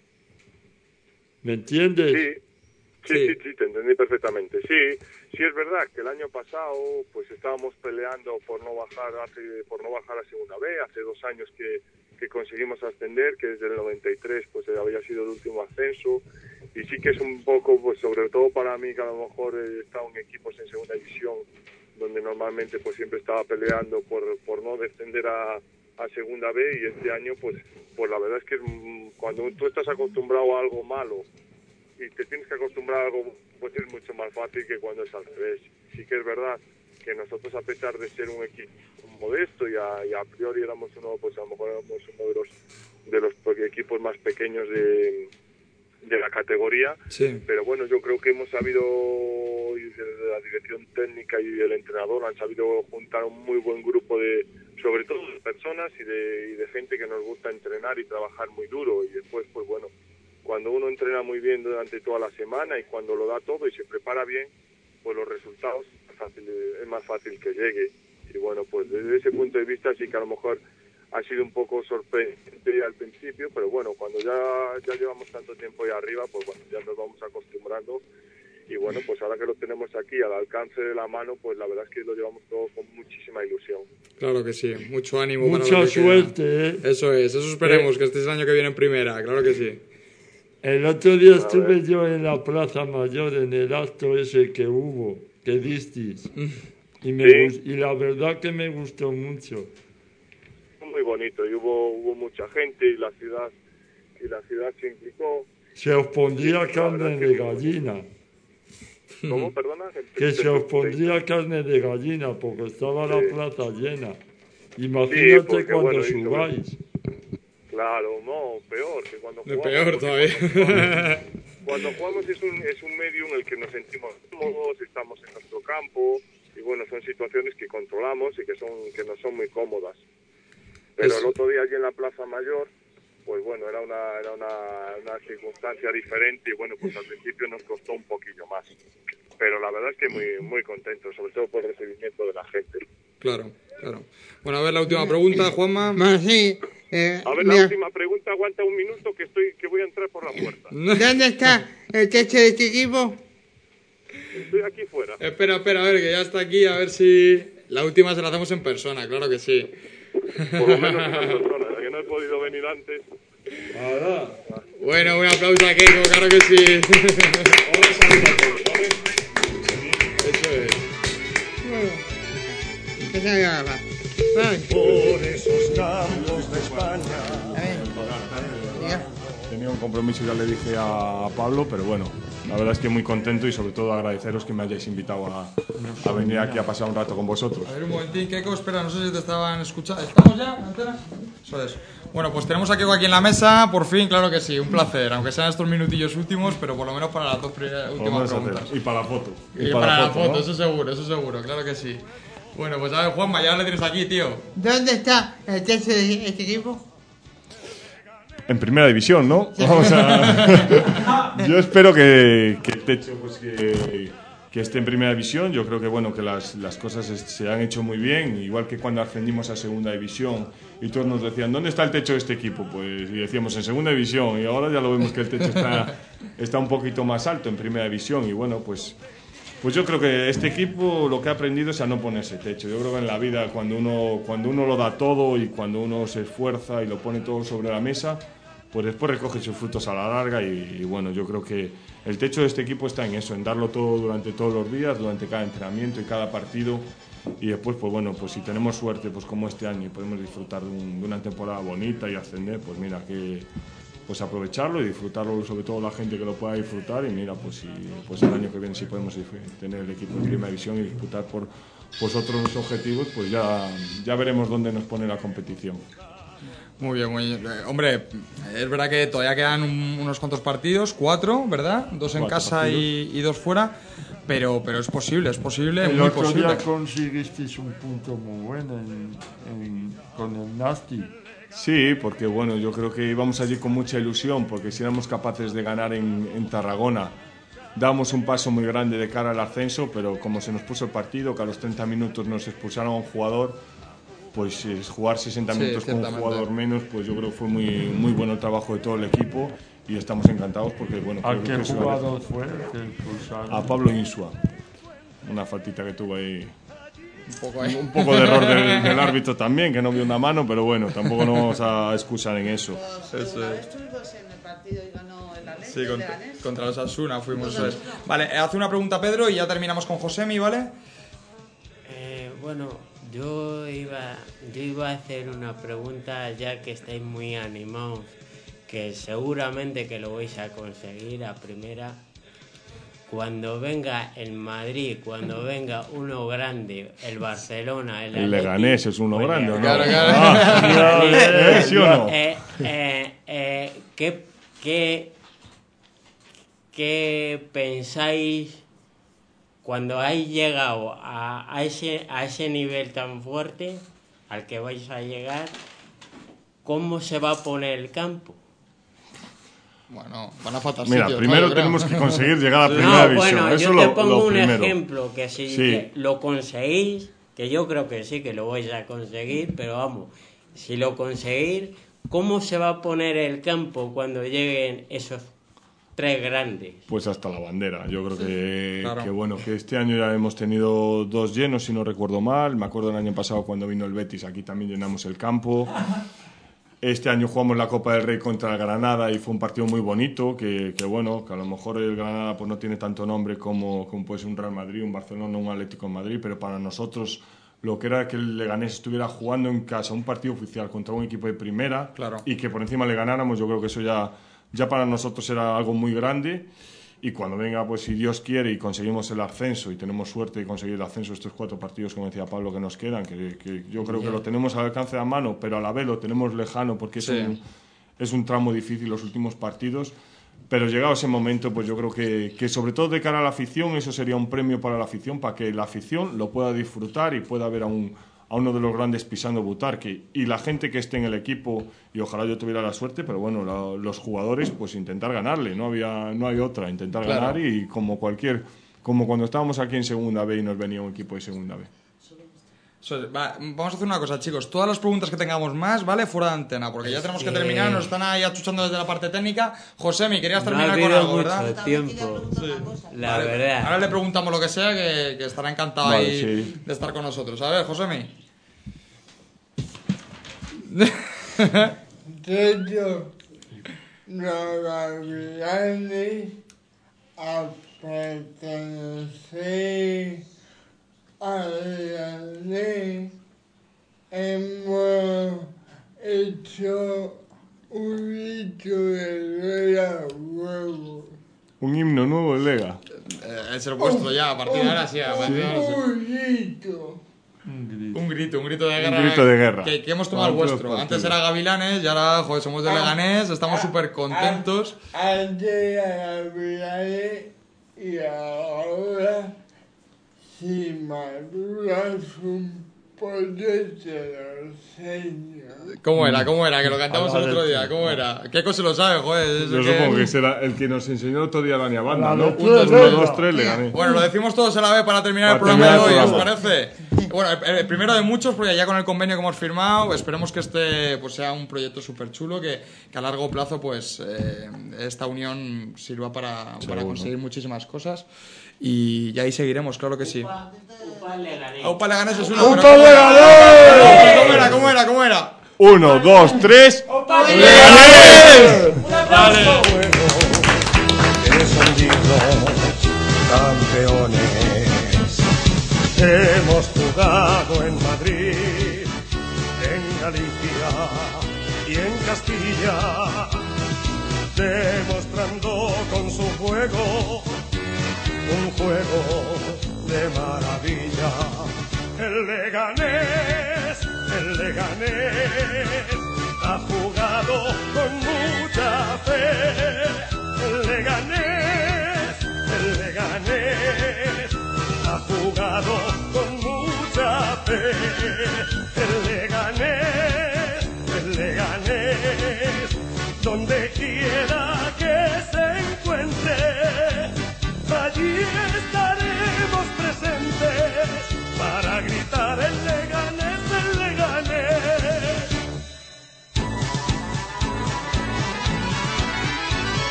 ¿Me entiendes? Sí. Sí, sí, sí, te entendí perfectamente. Sí, sí es verdad que el año pasado pues estábamos peleando por no bajar hace, por no bajar a segunda B, hace dos años que, que conseguimos ascender, que desde el noventa y tres pues había sido el último ascenso, y sí que es un poco, pues sobre todo para mí, que a lo mejor he estado en equipos en segunda división, donde normalmente pues siempre estaba peleando por, por no descender a, a segunda B, y este año pues, pues la verdad es que cuando tú estás acostumbrado a algo malo y te tienes que acostumbrar a algo, pues es mucho más fácil que cuando es al revés. Sí que es verdad que nosotros, a pesar de ser un equipo modesto y a, y a priori éramos uno, pues a lo mejor éramos uno de los de los equipos más pequeños de, de la categoría, sí. Pero bueno, yo creo que hemos sabido, y desde la dirección técnica y el entrenador han sabido juntar un muy buen grupo de, sobre todo de personas y de, y de gente que nos gusta entrenar y trabajar muy duro, y después pues bueno, cuando uno entrena muy bien durante toda la semana y cuando lo da todo y se prepara bien, pues los resultados es, fácil, es más fácil que llegue. Y bueno, pues desde ese punto de vista sí que a lo mejor ha sido un poco sorprendente al principio, pero bueno, cuando ya, ya llevamos tanto tiempo ahí arriba, pues bueno, ya nos vamos acostumbrando. Y bueno, pues ahora que lo tenemos aquí al alcance de la mano, pues la verdad es que lo llevamos todo con muchísima ilusión. Claro que sí, mucho ánimo. Mucha para lo que suerte, queda. ¿eh? Eso es, eso esperemos, eh. que este es el año que viene en primera, claro que sí. El otro día estuve yo en la Plaza Mayor, en el acto ese que hubo, que disteis, y, me Sí. y la verdad que me gustó mucho. Muy bonito, y hubo, hubo mucha gente, y la ciudad, y la ciudad se implicó. Se os pondría Sí, carne de gallina. ¿Cómo, perdona? Que se os pondría carne de gallina, porque estaba la plaza llena. Imagínate Sí, porque, cuando bueno, y sobre- subáis. Claro, no, peor, que cuando De jugamos. peor porque todavía. Cuando jugamos, cuando jugamos es, un, es un medio en el que nos sentimos cómodos, estamos en nuestro campo, y bueno, son situaciones que controlamos y que son que no son muy cómodas. Pero Eso. el otro día allí en la Plaza Mayor, pues bueno, era una, era una, una circunstancia diferente, y bueno, pues al principio nos costó un poquillo más. Pero la verdad es que muy, muy contento, sobre todo por el recibimiento de la gente. Claro, claro. Bueno, a ver la última pregunta, Juanma. Bueno, sí. Eh, A ver, la mira, última pregunta, aguanta un minuto que estoy que voy a entrar por la puerta. ¿dónde está el techo de este equipo? Estoy aquí fuera. Espera, espera, a ver, que ya está aquí, a ver si... La última se la hacemos en persona, claro que sí. Por lo menos una persona, ya que no he podido venir antes. Bueno, un aplauso a Keiko, claro que sí. Eso es. Que se haga la- Vale. Por esos campos de España. Tenía un compromiso, ya le dije a Pablo, pero bueno, la verdad es que muy contento y sobre todo agradeceros que me hayáis invitado a, a venir aquí a pasar un rato con vosotros. A ver, un momentín, Keiko, espera, no sé si te estaban escuchando. ¿Estamos ya, Antena? Eso es. Bueno, pues tenemos a Keiko aquí en la mesa, por fin, claro que sí, un placer, aunque sean estos minutillos últimos, pero por lo menos para las dos primeras- últimas Vamos a hacer- preguntas. Y para la foto. Y, para, la foto, ¿no? eso seguro, eso seguro, claro que sí. Bueno, pues a ver, Juanma, ya le tienes aquí, tío. ¿Dónde está el techo de este equipo? En primera división, ¿no? Vamos a... Yo espero que, que el techo pues, que, que esté en primera división. Yo creo que bueno que las, las cosas es- se han hecho muy bien, igual que cuando ascendimos a segunda división y todos nos decían, ¿dónde está el techo de este equipo? Pues y decíamos, en segunda división, y ahora ya lo vemos que el techo está, está un poquito más alto en primera división, y bueno, pues... Pues yo creo que este equipo lo que ha aprendido es a no ponerse techo. Yo creo que en la vida cuando uno, cuando uno lo da todo y cuando uno se esfuerza y lo pone todo sobre la mesa, pues después recoge sus frutos a la larga y, y bueno, yo creo que el techo de este equipo está en eso, en darlo todo durante todos los días, durante cada entrenamiento y cada partido, y después, pues bueno, pues si tenemos suerte, pues como este año, y podemos disfrutar de, un- de una temporada bonita y ascender, pues mira, que pues aprovecharlo y disfrutarlo, sobre todo la gente que lo pueda disfrutar, y mira, pues si pues el año que viene si podemos dif- tener el equipo en primera división y disputar por pues otros objetivos, pues ya, ya veremos dónde nos pone la competición. Muy bien, muy bien. Eh, hombre, es verdad que todavía quedan un- unos cuantos partidos, cuatro, ¿verdad? Dos en Cuatro casa y, y dos fuera, pero, pero es posible, es posible, El muy otro posible. día conseguisteis un punto muy bueno en- en- con el Nasti. Sí, porque bueno, yo creo que íbamos allí con mucha ilusión, porque si éramos capaces de ganar en, en Tarragona, damos un paso muy grande de cara al ascenso, pero como se nos puso el partido, que a los treinta minutos nos expulsaron a un jugador, pues es jugar sesenta Sí, minutos con un ciertamente. jugador menos, pues yo creo que fue muy, muy bueno el trabajo de todo el equipo y estamos encantados porque, bueno, ¿A creo qué que eso- jugador fue que expulsaron? A Pablo Insua. Una faltita que tuvo ahí. Un poco, ahí. Un poco de error del, del árbitro también, que no vio una mano, pero bueno, tampoco nos vamos a excusar en eso. Eso Una es. vez estuvimos en el partido y ganó el Atleti, Sí, el contra, Leganés. contra los Asuna fuimos. Contra eso es. Vale, eh, hace una pregunta Pedro y ya terminamos con Josemi, ¿vale? Eh, bueno, yo iba, yo iba a hacer una pregunta ya que estáis muy animados, que seguramente que lo vais a conseguir a primera. Cuando venga el Madrid, cuando venga uno grande, el Barcelona, el, El Atleti, Leganés es uno pues grande, ¿o no? Leganés. Claro, claro. Eh, ¿Eh? ¿Sí o no? eh, eh, eh, ¿qué, qué, ¿Qué pensáis cuando hayáis llegado a, a, ese, a ese nivel tan fuerte al que vais a llegar? ¿Cómo se va a poner el campo? Bueno, van a faltar Mira, sitios, primero ¿no? Yo creo. tenemos que conseguir llegar a la primera No, división. bueno, Eso yo lo, te pongo lo un primero. ejemplo, que si Sí. lo conseguís, que yo creo que sí, que lo vais a conseguir, pero vamos, si lo conseguís, ¿cómo se va a poner el campo cuando lleguen esos tres grandes? Pues hasta la bandera. Yo creo que, Claro. que bueno, que este año ya hemos tenido dos llenos, si no recuerdo mal. Me acuerdo el año pasado cuando vino el Betis, aquí también llenamos el campo. Este año jugamos la Copa del Rey contra el Granada y fue un partido muy bonito, que, que bueno, que a lo mejor el Granada pues no tiene tanto nombre como, como puede ser un Real Madrid, un Barcelona, un Atlético de Madrid, pero para nosotros lo que era que el Leganés estuviera jugando en casa un partido oficial contra un equipo de primera y que por encima le ganáramos, yo creo que eso ya, ya para nosotros era algo muy grande. Y cuando venga, pues si Dios quiere y conseguimos el ascenso y tenemos suerte de conseguir el ascenso estos cuatro partidos, como decía Pablo, que nos quedan, que, que yo creo que lo tenemos al alcance de la mano, pero a la vez lo tenemos lejano porque es, Sí. un, es un tramo difícil los últimos partidos. Pero llegado ese momento, pues yo creo que, que sobre todo de cara a la afición, eso sería un premio para la afición, para que la afición lo pueda disfrutar y pueda ver a un a uno de los grandes pisando Butarque y la gente que esté en el equipo, y ojalá yo tuviera la suerte, pero bueno, la- los jugadores pues intentar ganarle, no había no hay otra, intentar Claro. ganar y como cualquier como cuando estábamos aquí en Segunda B y nos venía un equipo de Segunda B. Eso es. Va, vamos a hacer una cosa, chicos. Todas las preguntas que tengamos más, ¿vale? Fuera de antena, porque ya tenemos que Sí. terminar. Nos están ahí achuchando desde la parte técnica. Josemi, querías No ha terminar con habido algo, mucho ¿verdad? tiempo, la Vale, verdad. Ahora le preguntamos lo que sea, que, que estará encantado Vale, ahí sí. de estar con nosotros. A ver, Josemi. Yo, Nueva Granada, a pertenecer a la ley, hemos hecho un hito de la huevo. Un himno nuevo de Lega. Eh, es el vuestro ya, a partir de ahora sí. A partir de ahora sí. Un hito. Un grito, un grito de guerra. grito de guerra. Que, que hemos tomado el Para todos vuestro. los Antes partidos. era Gavilanes y ahora, joder, somos de Leganés. Estamos súper contentos. Antes era Gavilanes y ahora, si maduras un pollo, te lo enseño. ¿Cómo era? ¿Cómo era? Que lo cantamos A el la otro leche. día. ¿Cómo era? Keiko se lo sabe, joder. es Yo que- supongo que será el que nos enseñó otro día la Banda, La ¿no? leche Uno, de dos, Lega. tres, le gané. Bueno, lo decimos todos a la vez para terminar el Para programa de hoy, terminar el ¿os programa. parece? Bueno, el, el primero de muchos, porque ya con el convenio que hemos firmado, esperemos que este pues sea un proyecto súper chulo, que, que a largo plazo pues eh, esta unión sirva para, para Seguro. conseguir muchísimas cosas. Y, y ahí seguiremos, claro que sí. Upa Leganés. Aupa Leganés es una... ¡Upa pero- Leganés! ¿Cómo era? ¿Cómo era? ¿Cómo era? Uno, dos, tres. ¡Leganés! Campeones, hemos jugado en Madrid, en Galicia y en Castilla, demostrando con su juego un juego de maravilla. El Leganés, el Leganés ha jugado con mucha fe.